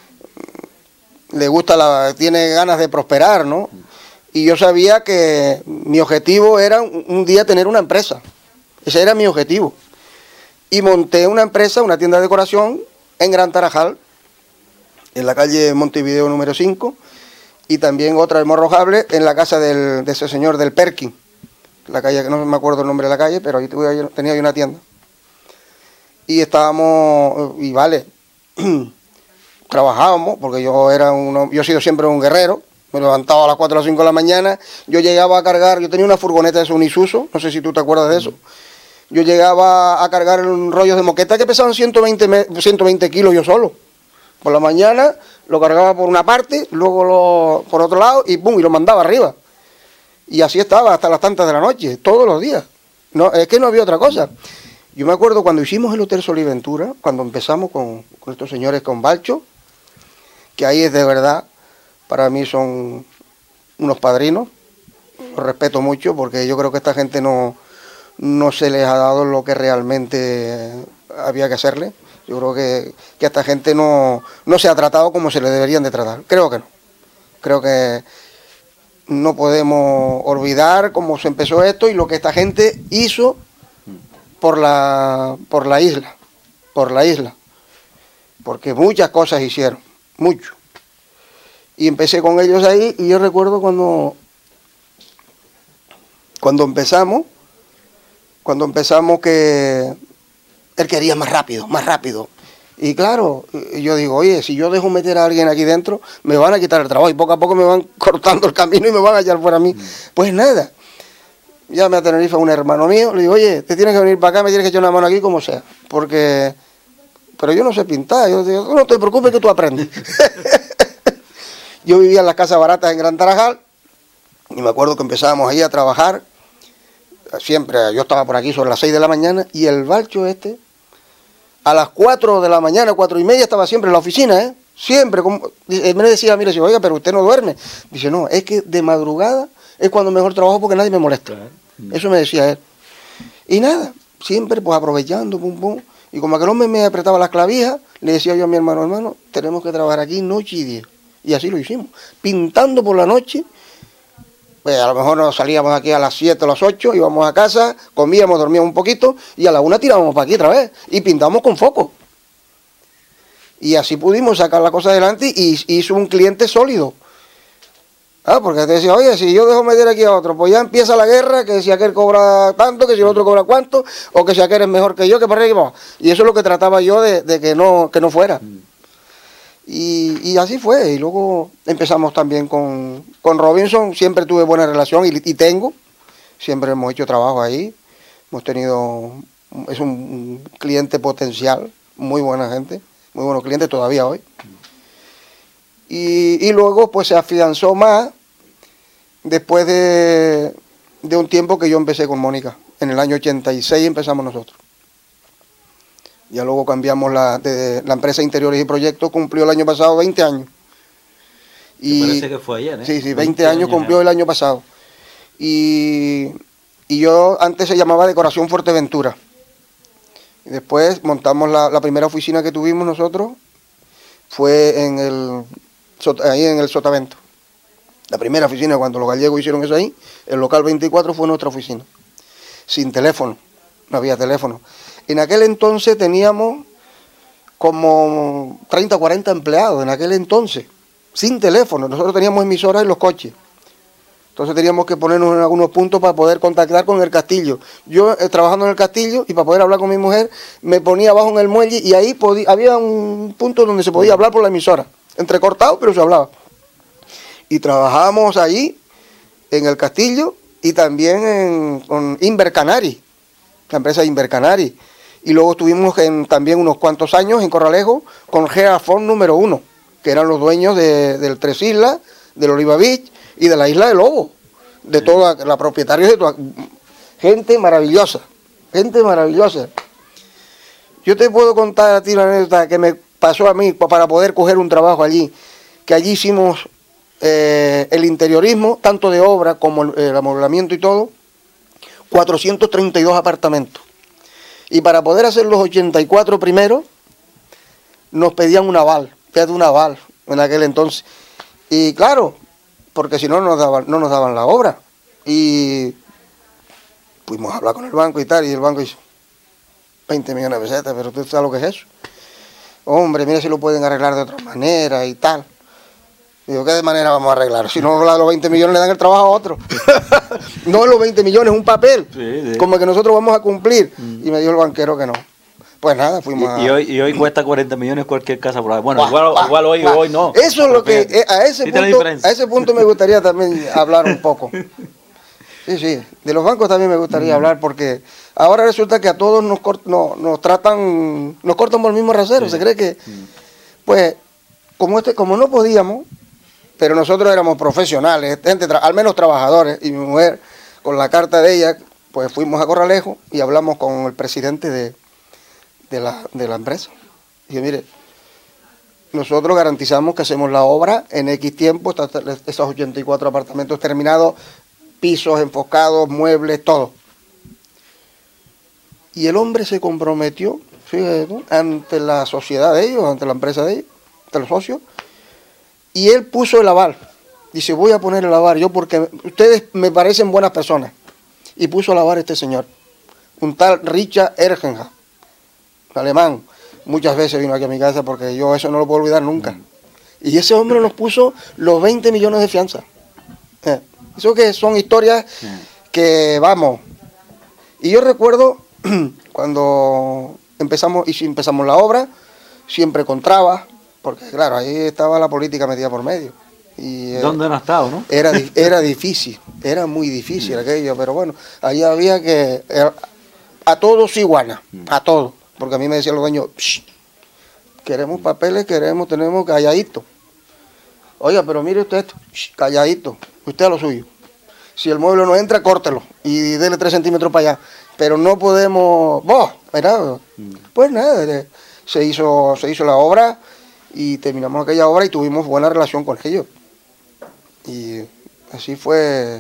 ganas de prosperar, ¿no? Y yo sabía que mi objetivo era un día tener una empresa. Ese era mi objetivo. Y monté una empresa, una tienda de decoración en Gran Tarajal, en la calle Montevideo número 5, y también otra en Morrojable, en la casa de ese señor del Perkin, la calle, que no me acuerdo el nombre de la calle, pero ahí tenía yo una tienda. Y trabajábamos, porque yo he sido siempre un guerrero, me levantaba a las 4 o las 5 de la mañana, yo llegaba a cargar, yo tenía una furgoneta de esos Isuzu, no sé si tú te acuerdas de eso, yo llegaba a cargar rollos de moqueta que pesaban 120 kilos yo solo. Por la mañana lo cargaba por una parte, luego por otro lado, y ¡pum!, y lo mandaba arriba. Y así estaba hasta las tantas de la noche, todos los días. No, es que no había otra cosa. Yo me acuerdo cuando hicimos el Hotel Soliventura, cuando empezamos con estos señores, con Balcho, que ahí es de verdad, para mí son unos padrinos, los respeto mucho, porque yo creo que esta gente no se les ha dado lo que realmente había que hacerle. Yo creo que a esta gente no se ha tratado como se le deberían de tratar. Creo que no. Creo que no podemos olvidar cómo se empezó esto y lo que esta gente hizo por la isla. Por la isla. Porque muchas cosas hicieron. Mucho. Y empecé con ellos ahí y yo recuerdo cuando empezamos que él quería más rápido. Y claro, yo digo, oye, si yo dejo meter a alguien aquí dentro, me van a quitar el trabajo y poco a poco me van cortando el camino y me van a echar fuera a mí. Pues nada, llamé a Tenerife a un hermano mío, le digo, oye, te tienes que venir para acá, me tienes que echar una mano aquí como sea, pero yo no sé pintar. Yo digo, no te preocupes que tú aprendes. Yo vivía en las casas baratas en Gran Tarajal y me acuerdo que empezábamos ahí a trabajar. Siempre, yo estaba por aquí sobre las 6 de la mañana y el balcho este, a las 4 de la mañana, 4:30, estaba siempre en la oficina, ¿eh? Siempre. Me decía, mire, oiga, pero usted no duerme. Dice, no, es que de madrugada es cuando mejor trabajo porque nadie me molesta. Eso me decía él. Y nada, siempre pues aprovechando, pum, pum. Y como aquel hombre me apretaba las clavijas, le decía yo a mi hermano, tenemos que trabajar aquí noche y día. Y así lo hicimos. Pintando por la noche. Pues a lo mejor nos salíamos aquí a las 7 o las 8, íbamos a casa, comíamos, dormíamos un poquito y a la 1 tirábamos para aquí otra vez y pintamos con foco. Y así pudimos sacar la cosa adelante y hizo un cliente sólido. Porque te decía, oye, si yo dejo meter aquí a otro, pues ya empieza la guerra, que si aquel cobra tanto, que si el otro cobra cuánto, o que si aquel es mejor que yo, que para arriba. Y eso es lo que trataba yo de que no fuera. Y así fue, y luego empezamos también con Robinson, siempre tuve buena relación y tengo, siempre hemos hecho trabajo ahí, hemos tenido, es un cliente potencial, muy buena gente, muy buenos clientes todavía hoy. Y luego pues se afianzó más después de un tiempo que yo empecé con Mónica, en el año 86 empezamos nosotros. Ya luego cambiamos la empresa Interiores y Proyectos, cumplió el año pasado 20 años. Y parece que fue ayer, ¿eh? Sí, 20 años cumplió el año pasado. Y yo antes se llamaba Decoración Fuerteventura. Y después montamos la primera oficina que tuvimos nosotros, fue ahí en el Sotavento. La primera oficina, cuando los gallegos hicieron eso ahí, el local 24 fue nuestra oficina. Sin teléfono, no había teléfono. En aquel entonces teníamos como 30 o 40 empleados, en aquel entonces, sin teléfono. Nosotros teníamos emisoras en los coches. Entonces teníamos que ponernos en algunos puntos para poder contactar con el castillo. Yo trabajando en el castillo y para poder hablar con mi mujer, me ponía abajo en el muelle y ahí había un punto donde se podía hablar por la emisora. Entrecortado, pero se hablaba. Y trabajábamos allí, en el castillo, y también con Invercanari, la empresa Invercanari. Y luego estuvimos también unos cuantos años en Corralejo con Geafón número 1, que eran los dueños del Tres Islas, del Oliva Beach y de la Isla de Lobo, de toda la propietaria de toda. Gente maravillosa, gente maravillosa. Yo te puedo contar a ti una anécdota que me pasó a mí para poder coger un trabajo allí, que allí hicimos el interiorismo, tanto de obra como el amoblamiento y todo, 432 apartamentos. Y para poder hacer los 84 primeros, nos pedían un aval, fíjate, un aval en aquel entonces. Y claro, porque si no, no nos daban la obra. Y fuimos a hablar con el banco y tal, y el banco dice, 20 millones de pesetas, pero usted sabe lo que es eso. Hombre, mira si lo pueden arreglar de otra manera y tal. Digo, ¿qué de manera vamos a arreglar? Si no, los 20 millones le dan el trabajo a otro. No los 20 millones, un papel. Sí. Como que nosotros vamos a cumplir. Y me dijo el banquero que no. Pues nada, fuimos y hoy cuesta 40 millones cualquier casa por ahí. Bueno, igual hoy no. Eso es lo que... A ese punto me gustaría también hablar un poco. Sí. De los bancos también me gustaría hablar porque ahora resulta que a todos nos cortan por el mismo rasero. Sí. Se cree que... Pues, como no podíamos... Pero nosotros éramos profesionales, gente, al menos trabajadores, y mi mujer, con la carta de ella, pues fuimos a Corralejo y hablamos con el presidente de la empresa. Y dije, mire, nosotros garantizamos que hacemos la obra en X tiempo, esos 84 apartamentos terminados, pisos enfocados, muebles, todo. Y el hombre se comprometió fíjate tú, ante la sociedad de ellos, ante la empresa de ellos, ante los socios, y él puso el aval. Dice, voy a poner el aval yo porque ustedes me parecen buenas personas. Y puso el aval este señor, un tal Richard Ergenja, alemán. Muchas veces vino aquí a mi casa porque yo eso no lo puedo olvidar nunca. Y ese hombre nos puso los 20 millones de fianza. Eso que son historias que, vamos. Y yo recuerdo cuando empezamos la obra, siempre con trabas, porque claro, ahí estaba la política metida por medio. Y, ¿dónde no ha estado, no? Era difícil, era muy difícil aquello, pero bueno, ahí había que, a todos iguana, a todos, porque a mí me decían los dueños, queremos papeles, tenemos calladito. Oiga, pero mire usted esto, calladito, usted a lo suyo. Si el mueble no entra, córtelo y dele 3 centímetros para allá. Pero no podemos, pues nada, se hizo la obra y terminamos aquella obra y tuvimos buena relación con ellos. Y así fue,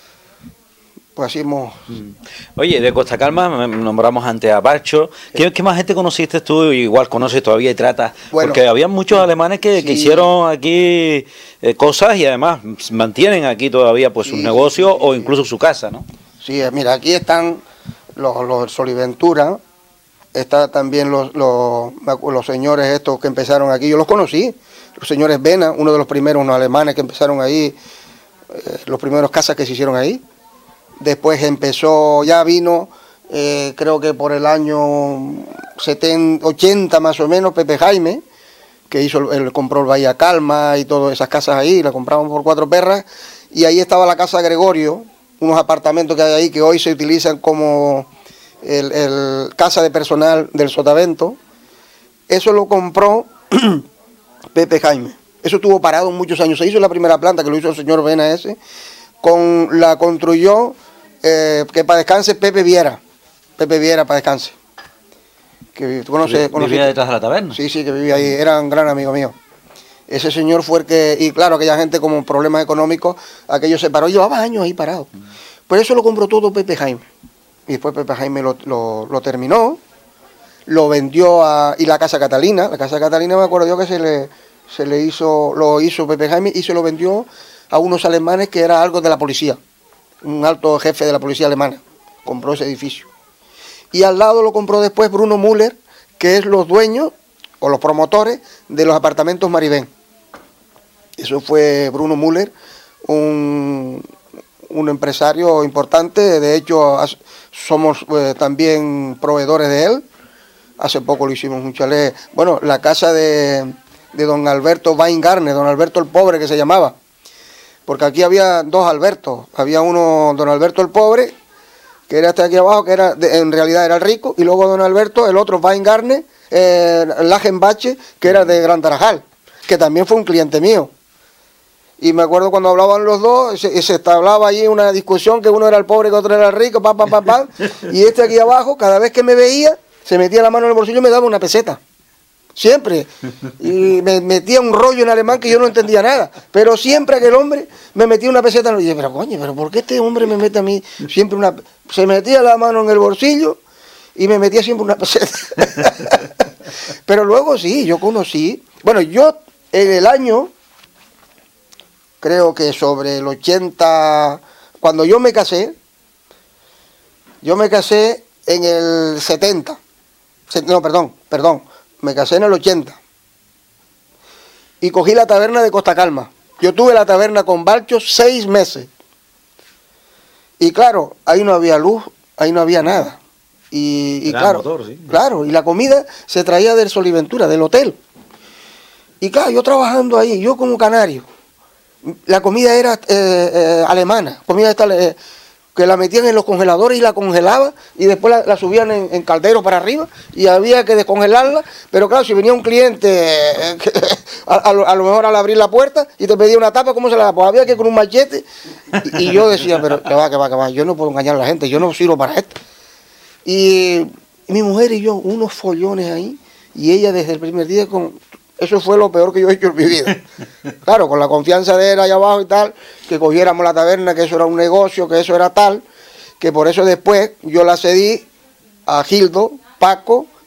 pues así hemos... Oye, de Costa Calma nombramos antes a Barcho. ¿Qué más gente conociste tú? Igual conoces todavía y tratas. Bueno, porque había muchos alemanes que hicieron aquí cosas y además mantienen aquí todavía pues sus negocios o incluso su casa, ¿no? Sí, mira, aquí están los Soliventura, está también los señores estos que empezaron aquí, yo los conocí, los señores Vena, uno de los primeros, unos alemanes que empezaron ahí, los primeros casas que se hicieron ahí. Después vino, creo que por el año 80 más o menos, Pepe Jaime, que él compró el Bahía Calma y todas esas casas ahí, la compramos por 4 perras, y ahí estaba la casa Gregorio, unos apartamentos que hay ahí que hoy se utilizan como el casa de personal del Sotavento. Eso lo compró Pepe Jaime. Eso estuvo parado muchos años. Se hizo la primera planta, que lo hizo el señor Vena ese, la construyó, que para descanse Pepe Viera para descanse. Que tú conoces. ¿Vivía detrás de la taberna? Sí, que vivía ahí, era un gran amigo mío. Ese señor fue el que, y claro, aquella gente con problemas económicos, aquello se paró, llevaba años ahí parado. Por eso lo compró todo Pepe Jaime. Y después Pepe Jaime lo terminó, lo vendió y la Casa Catalina me acuerdo yo que lo hizo Pepe Jaime y se lo vendió a unos alemanes que era algo de la policía, un alto jefe de la policía alemana, compró ese edificio. Y al lado lo compró después Bruno Müller, que es los dueños o los promotores de los apartamentos Maribén. Eso fue Bruno Müller, un empresario importante, de hecho somos también proveedores de él. Hace poco lo hicimos un chalet, bueno, la casa de don Alberto Weingartner, don Alberto el Pobre que se llamaba, porque aquí había 2 Albertos, había uno, don Alberto el Pobre, que era hasta aquí abajo, que en realidad era el rico, y luego don Alberto, el otro Weingartner, Lachenbache, que era de Gran Tarajal, que también fue un cliente mío. Y me acuerdo cuando hablaban los dos, se establaba allí una discusión, que uno era el pobre, que otro era el rico, y este aquí abajo, cada vez que me veía, se metía la mano en el bolsillo y me daba una peseta. Siempre. Y me metía un rollo en alemán que yo no entendía nada. Pero siempre aquel hombre me metía una peseta. Y dije, pero coño, ¿pero por qué este hombre me mete a mí siempre una... Se metía la mano en el bolsillo y me metía siempre una peseta. Pero luego sí, yo conocí... Bueno, yo en el año, creo que sobre el 80... Cuando yo me casé en el 70. No, perdón. Me casé en el 80 y cogí la taberna de Costa Calma. Yo tuve la taberna con Barcho 6 meses. Y claro, ahí no había luz, ahí no había nada. Y claro, motor, sí. Claro, y la comida se traía del Soliventura, del hotel. Y claro, yo trabajando ahí, yo como canario, la comida era alemana, comida que la metían en los congeladores y la congelaba y después la subían en caldero para arriba y había que descongelarla, pero claro, si venía un cliente a lo mejor al abrir la puerta y te pedía una tapa, ¿cómo se la da? Pues había que con un machete y yo decía, pero que va, yo no puedo engañar a la gente, yo no sirvo para esto. Y mi mujer y yo, unos follones ahí, y ella desde el primer día eso fue lo peor que yo he hecho en mi vida. Claro, con la confianza de él allá abajo y tal, que cogiéramos la taberna, que eso era un negocio, que eso era tal, que por eso después yo la cedí a Gildo, Paco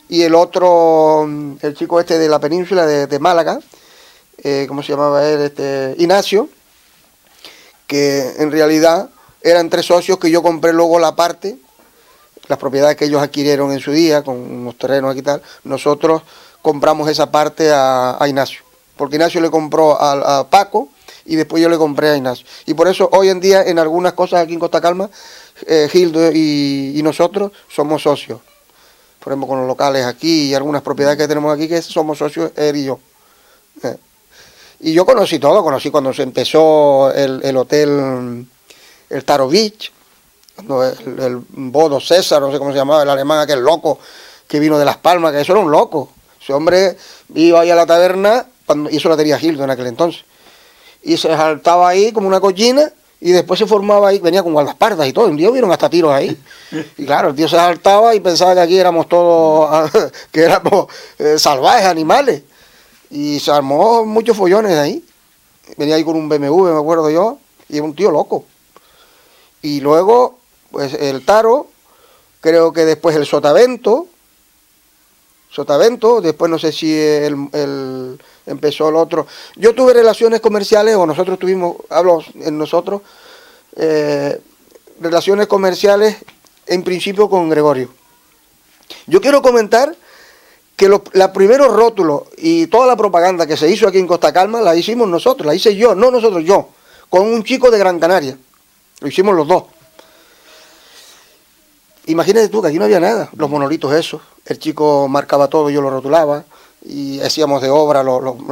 y el otro, el chico este de la península de Málaga, ¿cómo se llamaba él? Ignacio, que en realidad eran 3 socios que yo compré luego la parte, las propiedades que ellos adquirieron en su día, con unos terrenos aquí y tal, nosotros compramos esa parte a Ignacio, porque Ignacio le compró a Paco y después yo le compré a Ignacio. Y por eso hoy en día en algunas cosas aquí en Costa Calma, Gildo y nosotros somos socios. Por ejemplo, con los locales aquí y algunas propiedades que tenemos aquí que somos socios él y yo. Y yo conocí todo, conocí cuando se empezó el hotel, el Taro Beach, cuando el Bodo César, no sé cómo se llamaba, el alemán aquel loco que vino de Las Palmas, que eso era un loco. Ese hombre iba ahí a la taberna, y eso la tenía Gildo en aquel entonces, y se saltaba ahí como una cochina, y después se formaba ahí, venía con guardaespaldas y todo, un día hubieron hasta tiros ahí, y claro, el tío se saltaba y pensaba que aquí éramos todos, que éramos salvajes, animales, y se armó muchos follones ahí, venía ahí con un BMW, me acuerdo yo, y era un tío loco. Y luego, pues el Taro, creo que después el Sotavento, después no sé si empezó el otro. Yo tuve relaciones comerciales, o nosotros tuvimos, hablo en nosotros, relaciones comerciales en principio con Gregorio. Yo quiero comentar que los primeros rótulos y toda la propaganda que se hizo aquí en Costa Calma la hicimos nosotros, la hice yo, no nosotros, yo, con un chico de Gran Canaria. Lo hicimos los dos. Imagínate tú que aquí no había nada, los monolitos esos, el chico marcaba todo, yo lo rotulaba, y hacíamos de obra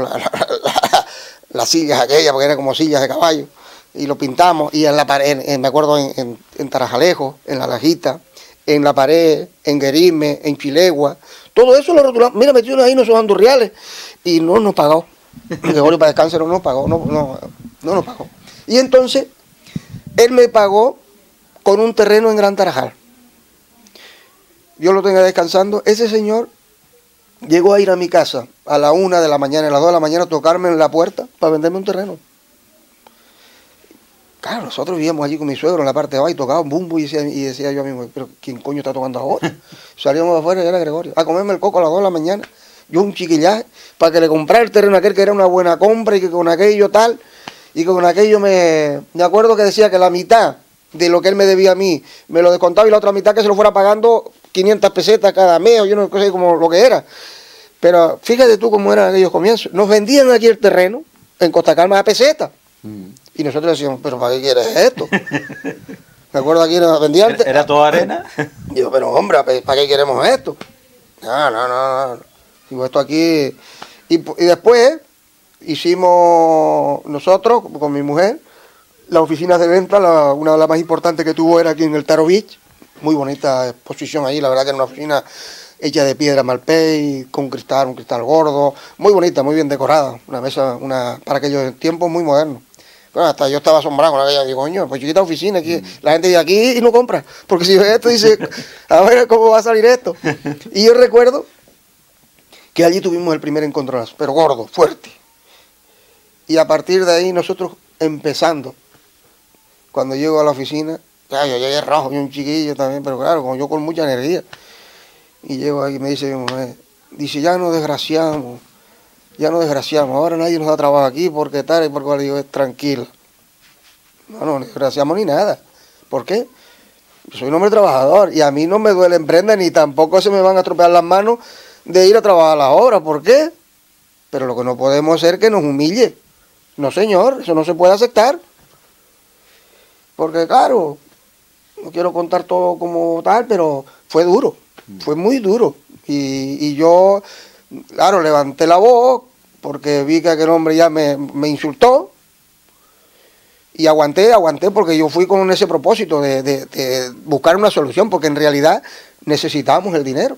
las sillas aquellas, porque eran como sillas de caballo, y lo pintamos, y en la pared, me acuerdo en Tarajalejo, en La Lajita, en La Pared, en Guerime, en Chilegua, todo eso lo rotulamos. Mira, metidos ahí nuestros andurriales, y no nos pagó. Gregorio para descansar no nos pagó, no nos pagó. Y entonces, él me pagó con un terreno en Gran Tarajal. Yo lo tenga descansando. Ese señor llegó a ir a mi casa a la 1 de la mañana, a las 2 de la mañana, a tocarme en la puerta para venderme un terreno. Claro, nosotros vivíamos allí con mi suegro en la parte de abajo y tocaba un bumbo y decía yo a mí, pero ¿quién coño está tocando ahora? Salíamos de afuera y era Gregorio, a comerme el coco a las 2 de la mañana. Yo un chiquillaje para que le comprara el terreno a aquel, que era una buena compra, y que con aquello tal, y que con aquello me acuerdo que decía que la mitad de lo que él me debía a mí me lo descontaba, y la otra mitad que se lo fuera pagando 500 pesetas cada mes, o yo no sé cómo lo que era. Pero fíjate tú cómo eran aquellos comienzos. Nos vendían aquí el terreno en Costa Calma a pesetas. Y nosotros decíamos, ¿pero para qué quieres esto? Me acuerdo aquí nos vendían. ¿Era toda arena? Digo, pero hombre, ¿para qué queremos esto? No. Digo, esto aquí. Y después hicimos nosotros, con mi mujer, las oficinas de venta. Una de las más importantes que tuvo era aquí en el Taro Beach. Muy bonita exposición ahí, la verdad que era una oficina hecha de piedra Malpey, con un cristal gordo, muy bonita, muy bien decorada, una mesa, para aquellos tiempos muy moderno. Bueno, hasta yo estaba asombrado con aquella, digo, coño, pues chiquita oficina, aquí, la gente de aquí y no compra, porque si ve esto dice, a ver cómo va a salir esto. Y yo recuerdo que allí tuvimos el primer encontronazo, pero gordo, fuerte. Y a partir de ahí nosotros empezando, cuando llego a la oficina, ya, yo llegué rojo, y un chiquillo también, pero claro, como yo con mucha energía. Y llego ahí y me dice mi mujer, dice, ya nos desgraciamos, ahora nadie nos da trabajo aquí, porque tal, y porque digo, tranquila. No nos desgraciamos ni nada. ¿Por qué? Yo soy un hombre trabajador, y a mí no me duele emprender, ni tampoco se me van a estropear las manos de ir a trabajar a la obra. ¿Por qué? Pero lo que no podemos hacer es que nos humille. No, señor, eso no se puede aceptar. Porque claro, no quiero contar todo como tal, pero fue duro, fue muy duro. Y yo, claro, levanté la voz porque vi que aquel hombre ya me insultó. Y aguanté porque yo fui con ese propósito de buscar una solución, porque en realidad necesitábamos el dinero.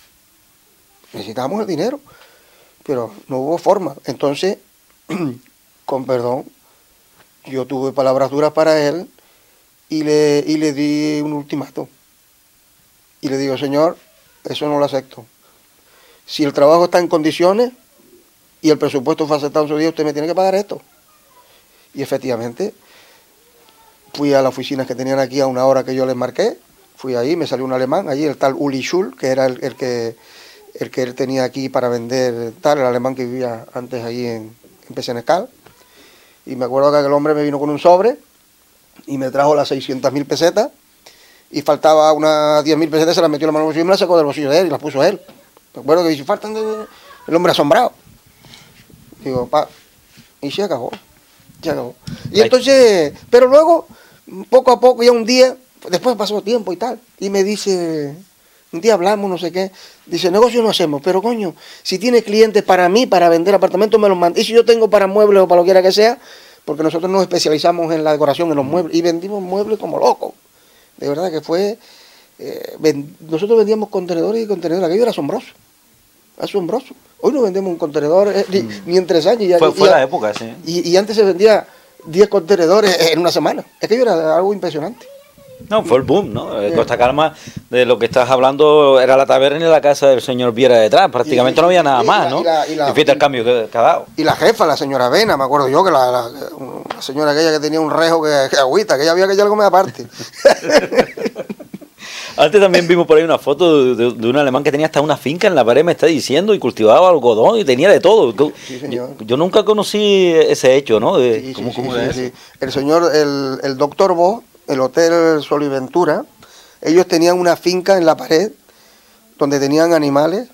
Pero no hubo forma. Entonces, con perdón, yo tuve palabras duras para él. Y le di un ultimato. Y le digo, señor, eso no lo acepto. Si el trabajo está en condiciones y el presupuesto fue aceptado en su día, usted me tiene que pagar esto. Y efectivamente, fui a las oficinas que tenían aquí a una hora que yo les marqué. Fui ahí, me salió un alemán, allí el tal Uli Schul, que era el que el que él tenía aquí para vender, tal, el alemán que vivía antes ahí en Pesenescal. Y me acuerdo que aquel hombre me vino con un sobre y me trajo las 600.000 pesetas y faltaba unas 10.000 pesetas, se las metió en la mano del bolsillo y me las sacó del bolsillo de él y las puso él. Me acuerdo que dice, faltan el hombre asombrado. Digo, pa, y se acabó, se acabó. Y entonces, pero luego, poco a poco, ya un día, después pasó tiempo y tal, y me dice, un día hablamos, no sé qué, dice, negocio no hacemos, pero coño, si tienes clientes para mí, para vender apartamentos, me los manda. Y si yo tengo para muebles o para lo que quiera que sea, porque nosotros nos especializamos en la decoración, en los muebles, y vendimos muebles como locos. De verdad que fue, nosotros vendíamos contenedores y contenedores, aquello era asombroso, asombroso. Hoy no vendemos un contenedor ni en 3 años. Fue la época, sí. Y antes se vendía 10 contenedores en una semana. Aquello era algo impresionante. No, fue el boom, ¿no? Costa Calma, de lo que estás hablando, era la taberna y la casa del señor Viera detrás. Prácticamente no había nada más, ¿no? Y fíjate el cambio que ha dado. Y la jefa, la señora Vena, me acuerdo yo, que la señora aquella que tenía un rejo que agüita, que ella había que ya algo me aparte. Antes también vimos por ahí una foto de un alemán que tenía hasta una finca en la pared, me está diciendo, y cultivaba algodón y tenía de todo. Sí, señor. Yo nunca conocí ese hecho, ¿no? Sí. El señor, el doctor Bo, el Hotel Sol y Ventura, ellos tenían una finca en la pared donde tenían animales,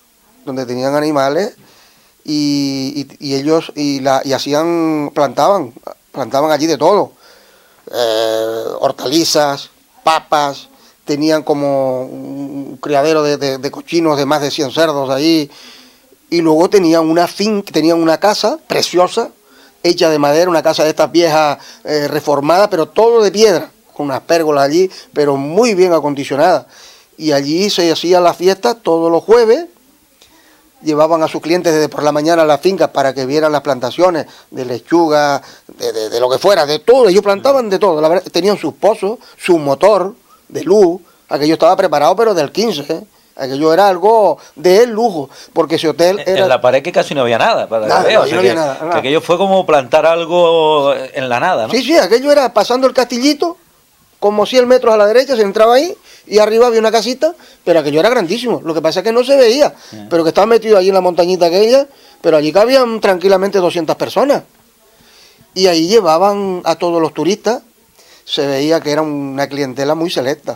y ellos plantaban allí de todo, hortalizas, papas, tenían como un criadero de cochinos de más de 100 cerdos allí, y luego tenían una casa preciosa, hecha de madera, una casa de estas viejas reformada, pero todo de piedra, con unas pérgolas allí, pero muy bien acondicionadas. Y allí se hacía la fiesta todos los jueves, llevaban a sus clientes desde por la mañana a las fincas para que vieran las plantaciones de lechuga, de lo que fuera, de todo. Ellos plantaban de todo, la verdad, tenían sus pozos, su motor de luz, aquello estaba preparado pero del 15, ¿eh? Aquello era algo de lujo, porque ese hotel era... En la pared que casi no había nada, para nada, que veas, no había nada. Que aquello fue como plantar algo en la nada, ¿no? Sí, aquello era pasando el castillito, como 100 metros a la derecha, se entraba ahí, y arriba había una casita, pero aquello era grandísimo. Lo que pasa es que no se veía, pero que estaba metido allí en la montañita aquella, pero allí cabían tranquilamente 200 personas. Y ahí llevaban a todos los turistas, se veía que era una clientela muy selecta,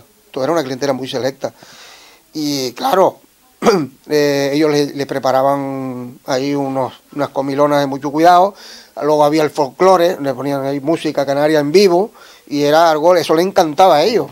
Y claro, ellos le preparaban ahí unas comilonas de mucho cuidado, luego había el folclore, le ponían ahí música canaria en vivo, y era algo, eso le encantaba a ellos.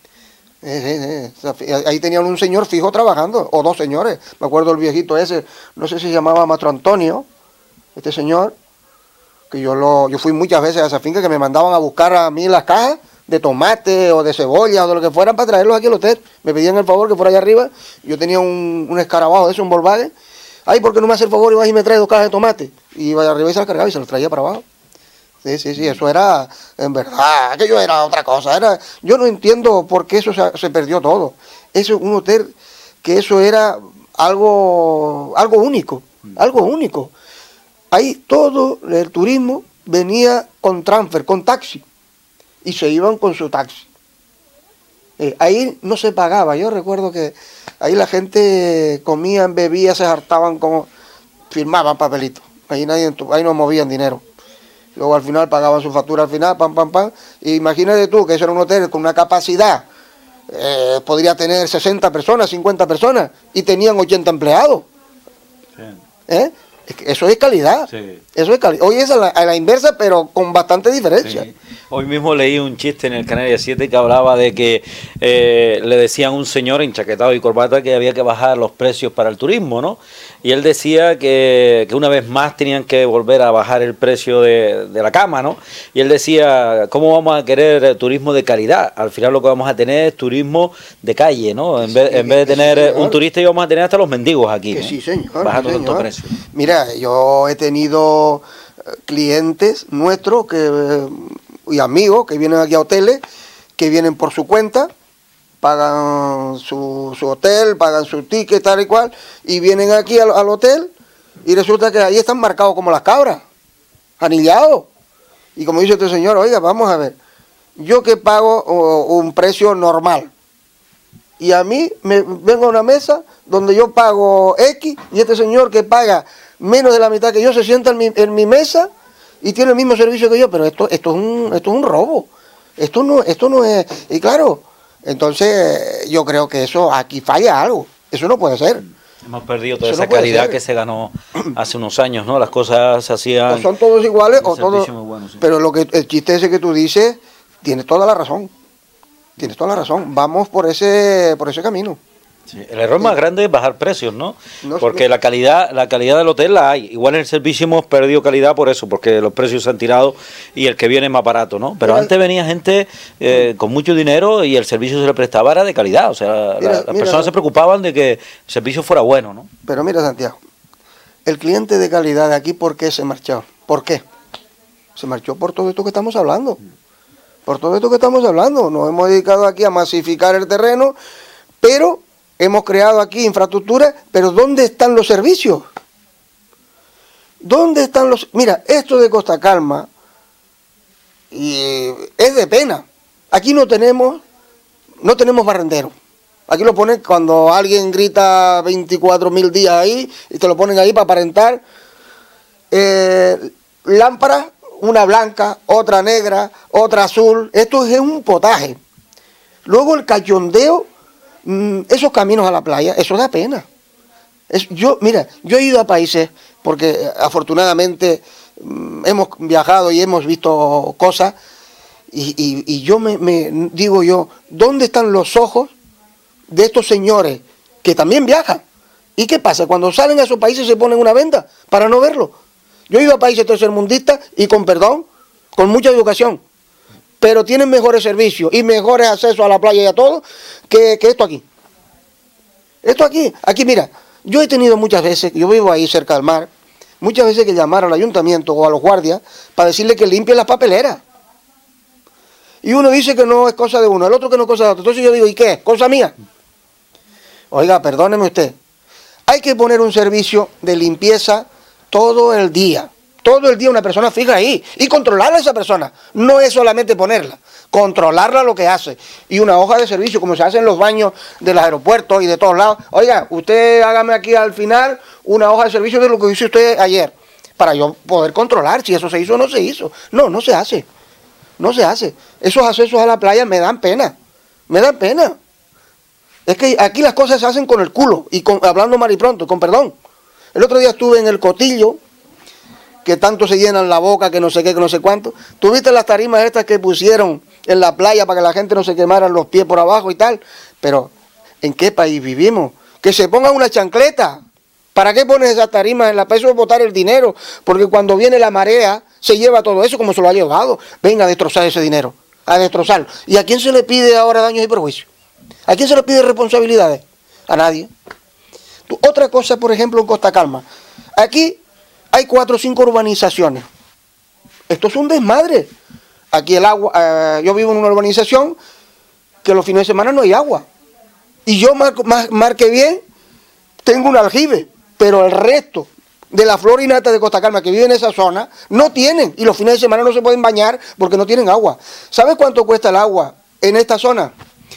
Ahí tenían un señor fijo trabajando, o 2 señores, me acuerdo el viejito ese, no sé si se llamaba Matro Antonio, este señor, que yo fui muchas veces a esa finca, que me mandaban a buscar a mí las cajas de tomate o de cebolla o de lo que fueran para traerlos aquí al hotel. Me pedían el favor que fuera allá arriba, yo tenía un escarabajo de eso, un Volkswagen. Ay, ¿por qué no me hace el favor y vas y me traes 2 cajas de tomate? Y iba allá arriba y se las cargaba y se los traía para abajo. Sí, eso era, en verdad, aquello era otra cosa. Yo no entiendo por qué eso se perdió todo. Eso es un hotel que eso era algo único. Ahí todo el turismo venía con transfer, con taxi, y se iban con su taxi. Ahí no se pagaba. Yo recuerdo que ahí la gente comía, bebía, se hartaban, como firmaban papelitos. Ahí no movían dinero. Luego al final pagaban su factura al final, pam. Y imagínate tú que eso era un hotel con una capacidad, podría tener 60 personas, 50 personas, y tenían 80 empleados. Sí. Eso es calidad. Sí. Eso es calidad. Hoy es a la inversa, pero con bastante diferencia. Sí. Hoy mismo leí un chiste en el Canarias 7 que hablaba de que le decían a un señor enchaquetado y corbata que había que bajar los precios para el turismo, ¿no? Y él decía que una vez más tenían que volver a bajar el precio de la cama, ¿no? Y él decía, ¿cómo vamos a querer turismo de calidad? Al final lo que vamos a tener es turismo de calle, ¿no? En vez de tener un turista, íbamos a tener hasta los mendigos aquí, ¿no? Sí, señor. Bajando tanto precio. Mira, yo he tenido clientes nuestros y amigos que vienen aquí a hoteles, que vienen por su cuenta, pagan su hotel, pagan su ticket, tal y cual, y vienen aquí al hotel, y resulta que ahí están marcados como las cabras, anillados. Y como dice este señor, oiga, vamos a ver, yo que pago un precio normal, y a mí me vengo a una mesa donde yo pago X y este señor que paga menos de la mitad que yo se sienta en mi mesa y tiene el mismo servicio que yo, pero esto es un robo. Esto no es... Y claro, entonces yo creo que eso aquí falla algo. Eso no puede ser. Hemos perdido toda esa calidad que se ganó hace unos años, ¿no? Las cosas se hacían... O son todos iguales o todos... Bueno, sí. Pero el chiste ese que tú dices, tienes toda la razón. Tienes toda la razón. Vamos por ese camino. Sí, el error más grande es bajar precios, ¿no? Porque la calidad del hotel la hay. Igual en el servicio hemos perdido calidad por eso, porque los precios se han tirado y el que viene es más barato, ¿no? Pero antes venía gente con mucho dinero y el servicio se le prestaba, era de calidad. O sea, las personas se preocupaban de que el servicio fuera bueno, ¿no? Pero mira, Santiago, el cliente de calidad de aquí, ¿por qué se marchó? ¿Por qué? Se marchó por todo esto que estamos hablando. Por todo esto que estamos hablando. Nos hemos dedicado aquí a masificar el terreno, pero... hemos creado aquí infraestructura, pero ¿dónde están los servicios? ¿Dónde están los...? Mira, esto de Costa Calma es de pena. Aquí no tenemos barrendero. Aquí lo ponen cuando alguien grita 24.000 días ahí, y te lo ponen ahí para aparentar. Lámparas, una blanca, otra negra, otra azul. Esto es un potaje. Luego el cachondeo... esos caminos a la playa, eso da pena. Mira, yo he ido a países, porque afortunadamente hemos viajado y hemos visto cosas, y yo me digo yo, ¿dónde están los ojos de estos señores que también viajan? ¿Y qué pasa? Cuando salen a esos países se ponen una venda para no verlo. Yo he ido a países tercermundistas y con perdón, con mucha educación, pero tienen mejores servicios y mejores accesos a la playa y a todo que esto aquí. Esto aquí mira, yo he tenido muchas veces, yo vivo ahí cerca del mar, muchas veces que llamar al ayuntamiento o a los guardias para decirle que limpien las papeleras. Y uno dice que no es cosa de uno, el otro que no es cosa de otro. Entonces yo digo, ¿y qué? ¿Cosa mía? Oiga, perdóneme usted, hay que poner un servicio de limpieza todo el día. Todo el día una persona fija ahí y controlar a esa persona. No es solamente ponerla, controlarla lo que hace. Y una hoja de servicio, como se hace en los baños de los aeropuertos y de todos lados. Oiga, usted hágame aquí al final una hoja de servicio de lo que hizo usted ayer, para yo poder controlar si eso se hizo o no se hizo. No, no se hace. No se hace. Esos accesos a la playa me dan pena. Me dan pena. Es que aquí las cosas se hacen con el culo y hablando mal y pronto, con perdón. El otro día estuve en el Cotillo, que tanto se llenan la boca, que no sé qué, que no sé cuánto. ¿Tuviste las tarimas estas que pusieron en la playa para que la gente no se quemaran los pies por abajo y tal? Pero, ¿en qué país vivimos? Que se pongan una chancleta. ¿Para qué pones esas tarimas en la playa? Eso es botar el dinero, porque cuando viene la marea, se lleva todo eso como se lo ha llevado. Venga a destrozar ese dinero, a destrozarlo. ¿Y a quién se le pide ahora daños y perjuicios? ¿A quién se le pide responsabilidades? A nadie. Otra cosa, por ejemplo, en Costa Calma. Aquí hay 4 o 5 urbanizaciones. Esto es un desmadre. Aquí el agua, yo vivo en una urbanización que los fines de semana no hay agua. Y yo marqué bien, tengo un aljibe, pero el resto de la flora y nata de Costa Calma que vive en esa zona no tienen. Y los fines de semana no se pueden bañar porque no tienen agua. ¿Sabes cuánto cuesta el agua en esta zona?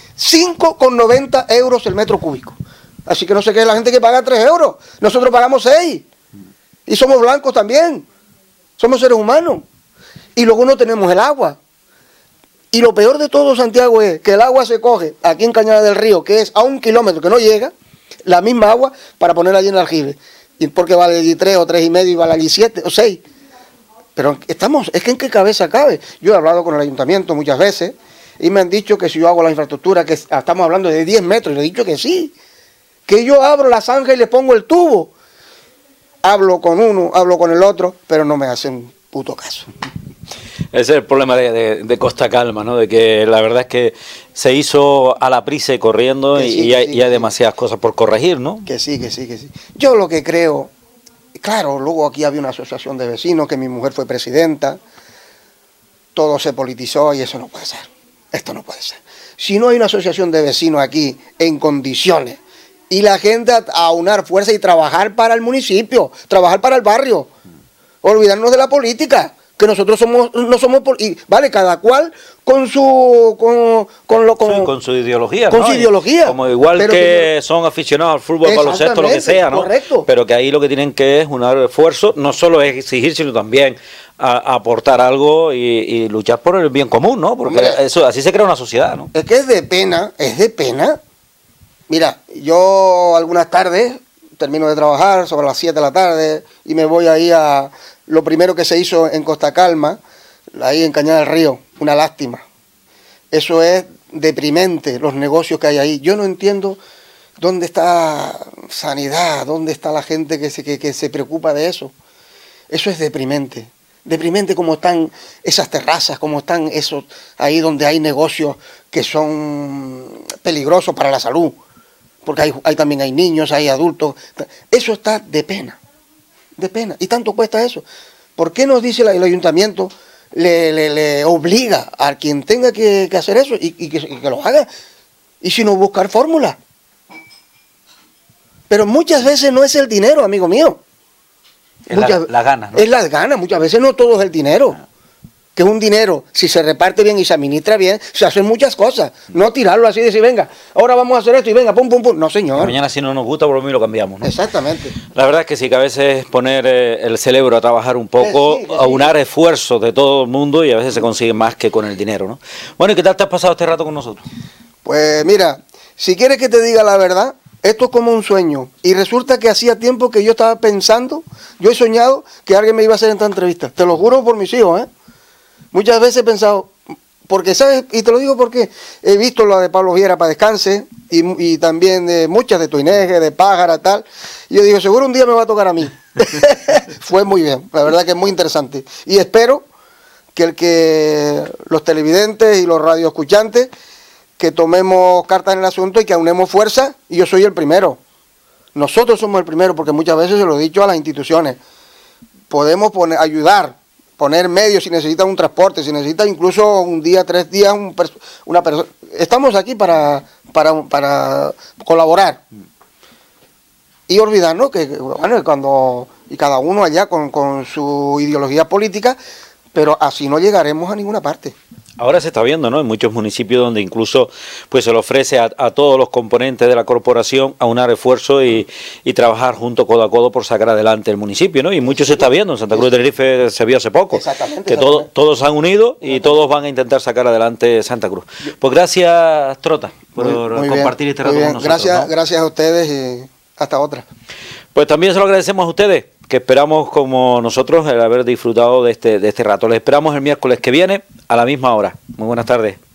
5,90 euros el metro cúbico. Así que no sé qué es la gente que paga 3 euros. Nosotros pagamos 6. Y somos blancos también. Somos seres humanos. Y luego no tenemos el agua. Y lo peor de todo, Santiago, es que el agua se coge aquí en Cañada del Río, que es a 1 kilómetro que no llega, la misma agua para ponerla allí en el aljibe. Y porque vale allí 3 o 3,5 y vale allí 7 o 6. Pero es que en qué cabeza cabe. Yo he hablado con el ayuntamiento muchas veces y me han dicho que si yo hago la infraestructura, que estamos hablando de 10 metros, y le he dicho que sí. Que yo abro la zanja y le pongo el tubo. Hablo con uno, hablo con el otro, pero no me hacen puto caso. Ese es el problema de Costa Calma, ¿no? De que la verdad es que se hizo a la prisa y corriendo y hay demasiadas cosas por corregir, ¿no? Que sí. Yo lo que creo, claro, luego aquí había una asociación de vecinos, que mi mujer fue presidenta, todo se politizó y eso no puede ser. Esto no puede ser. Si no hay una asociación de vecinos aquí en condiciones, y la gente a unar fuerza y trabajar para el municipio, trabajar para el barrio, olvidarnos de la política, que nosotros no somos, y vale, cada cual con su con su ideología, con ¿no? su ideología. Como igual Pero que son aficionados al fútbol, baloncesto, lo que sea, ¿no? Correcto. Pero que ahí lo que tienen que es unar esfuerzo, no solo es exigir, sino también a aportar algo y luchar por el bien común, ¿no? Porque Hombre, eso así se crea una sociedad, ¿no? Es que es de pena. Mira, yo algunas tardes termino de trabajar sobre las 7 de la tarde y me voy ahí a lo primero que se hizo en Costa Calma, ahí en Cañada del Río, una lástima. Eso es deprimente, los negocios que hay ahí. Yo no entiendo dónde está sanidad, dónde está la gente que se preocupa de eso. Eso es deprimente. Deprimente como están esas terrazas, como están esos ahí donde hay negocios que son peligrosos para la salud. Porque también hay niños, hay adultos. Eso está de pena. De pena. ¿Y tanto cuesta eso? ¿Por qué nos dice el ayuntamiento, le obliga a quien tenga que hacer eso y que lo haga? Y si no, buscar fórmulas. Pero muchas veces no es el dinero, amigo mío. Es la gana, ¿no? Es las ganas, muchas veces no todo es el dinero. Que es un dinero, si se reparte bien y se administra bien, se hacen muchas cosas. No tirarlo así y decir, venga, ahora vamos a hacer esto y venga, pum, pum, pum. No, señor. Mañana si no nos gusta, por lo menos lo cambiamos, ¿no? Exactamente. La verdad es que sí, que a veces poner el cerebro a trabajar un poco, Sí. aunar esfuerzos de todo el mundo y a veces se consigue más que con el dinero, ¿no? Bueno, ¿y qué tal te has pasado este rato con nosotros? Pues mira, si quieres que te diga la verdad, esto es como un sueño. Y resulta que hacía tiempo que yo estaba pensando, yo he soñado que alguien me iba a hacer esta entrevista. Te lo juro por mis hijos, ¿eh? Muchas veces he pensado, porque sabes, y te lo digo porque he visto la de Pablo Viera para descanse, y también de muchas de Tuineje, de Pájara, tal. Y yo digo, seguro un día me va a tocar a mí. Fue muy bien, la verdad que es muy interesante. Y espero que los televidentes y los radioescuchantes que tomemos cartas en el asunto y que aunemos fuerza, y yo soy el primero. Nosotros somos el primero, porque muchas veces se lo he dicho a las instituciones. Podemos ayudar, poner medios si necesitan un transporte, si necesitan incluso un día, 3 días, una persona. Estamos aquí para colaborar. Y olvidarnos que, bueno, y cada uno allá con su ideología política, pero así no llegaremos a ninguna parte. Ahora se está viendo, ¿no? En muchos municipios donde incluso pues se le ofrece a todos los componentes de la corporación aunar esfuerzo y trabajar junto codo a codo por sacar adelante el municipio, ¿no? Y mucho se está viendo. En Santa Cruz de Tenerife se vio hace poco. Que todos se han unido y todos van a intentar sacar adelante Santa Cruz. Pues gracias, Trota, por compartir este rato con nosotros. Gracias a ustedes y hasta otra. Pues también se lo agradecemos a ustedes, que esperamos como nosotros el haber disfrutado de este rato. Les esperamos el miércoles que viene a la misma hora. Muy buenas tardes.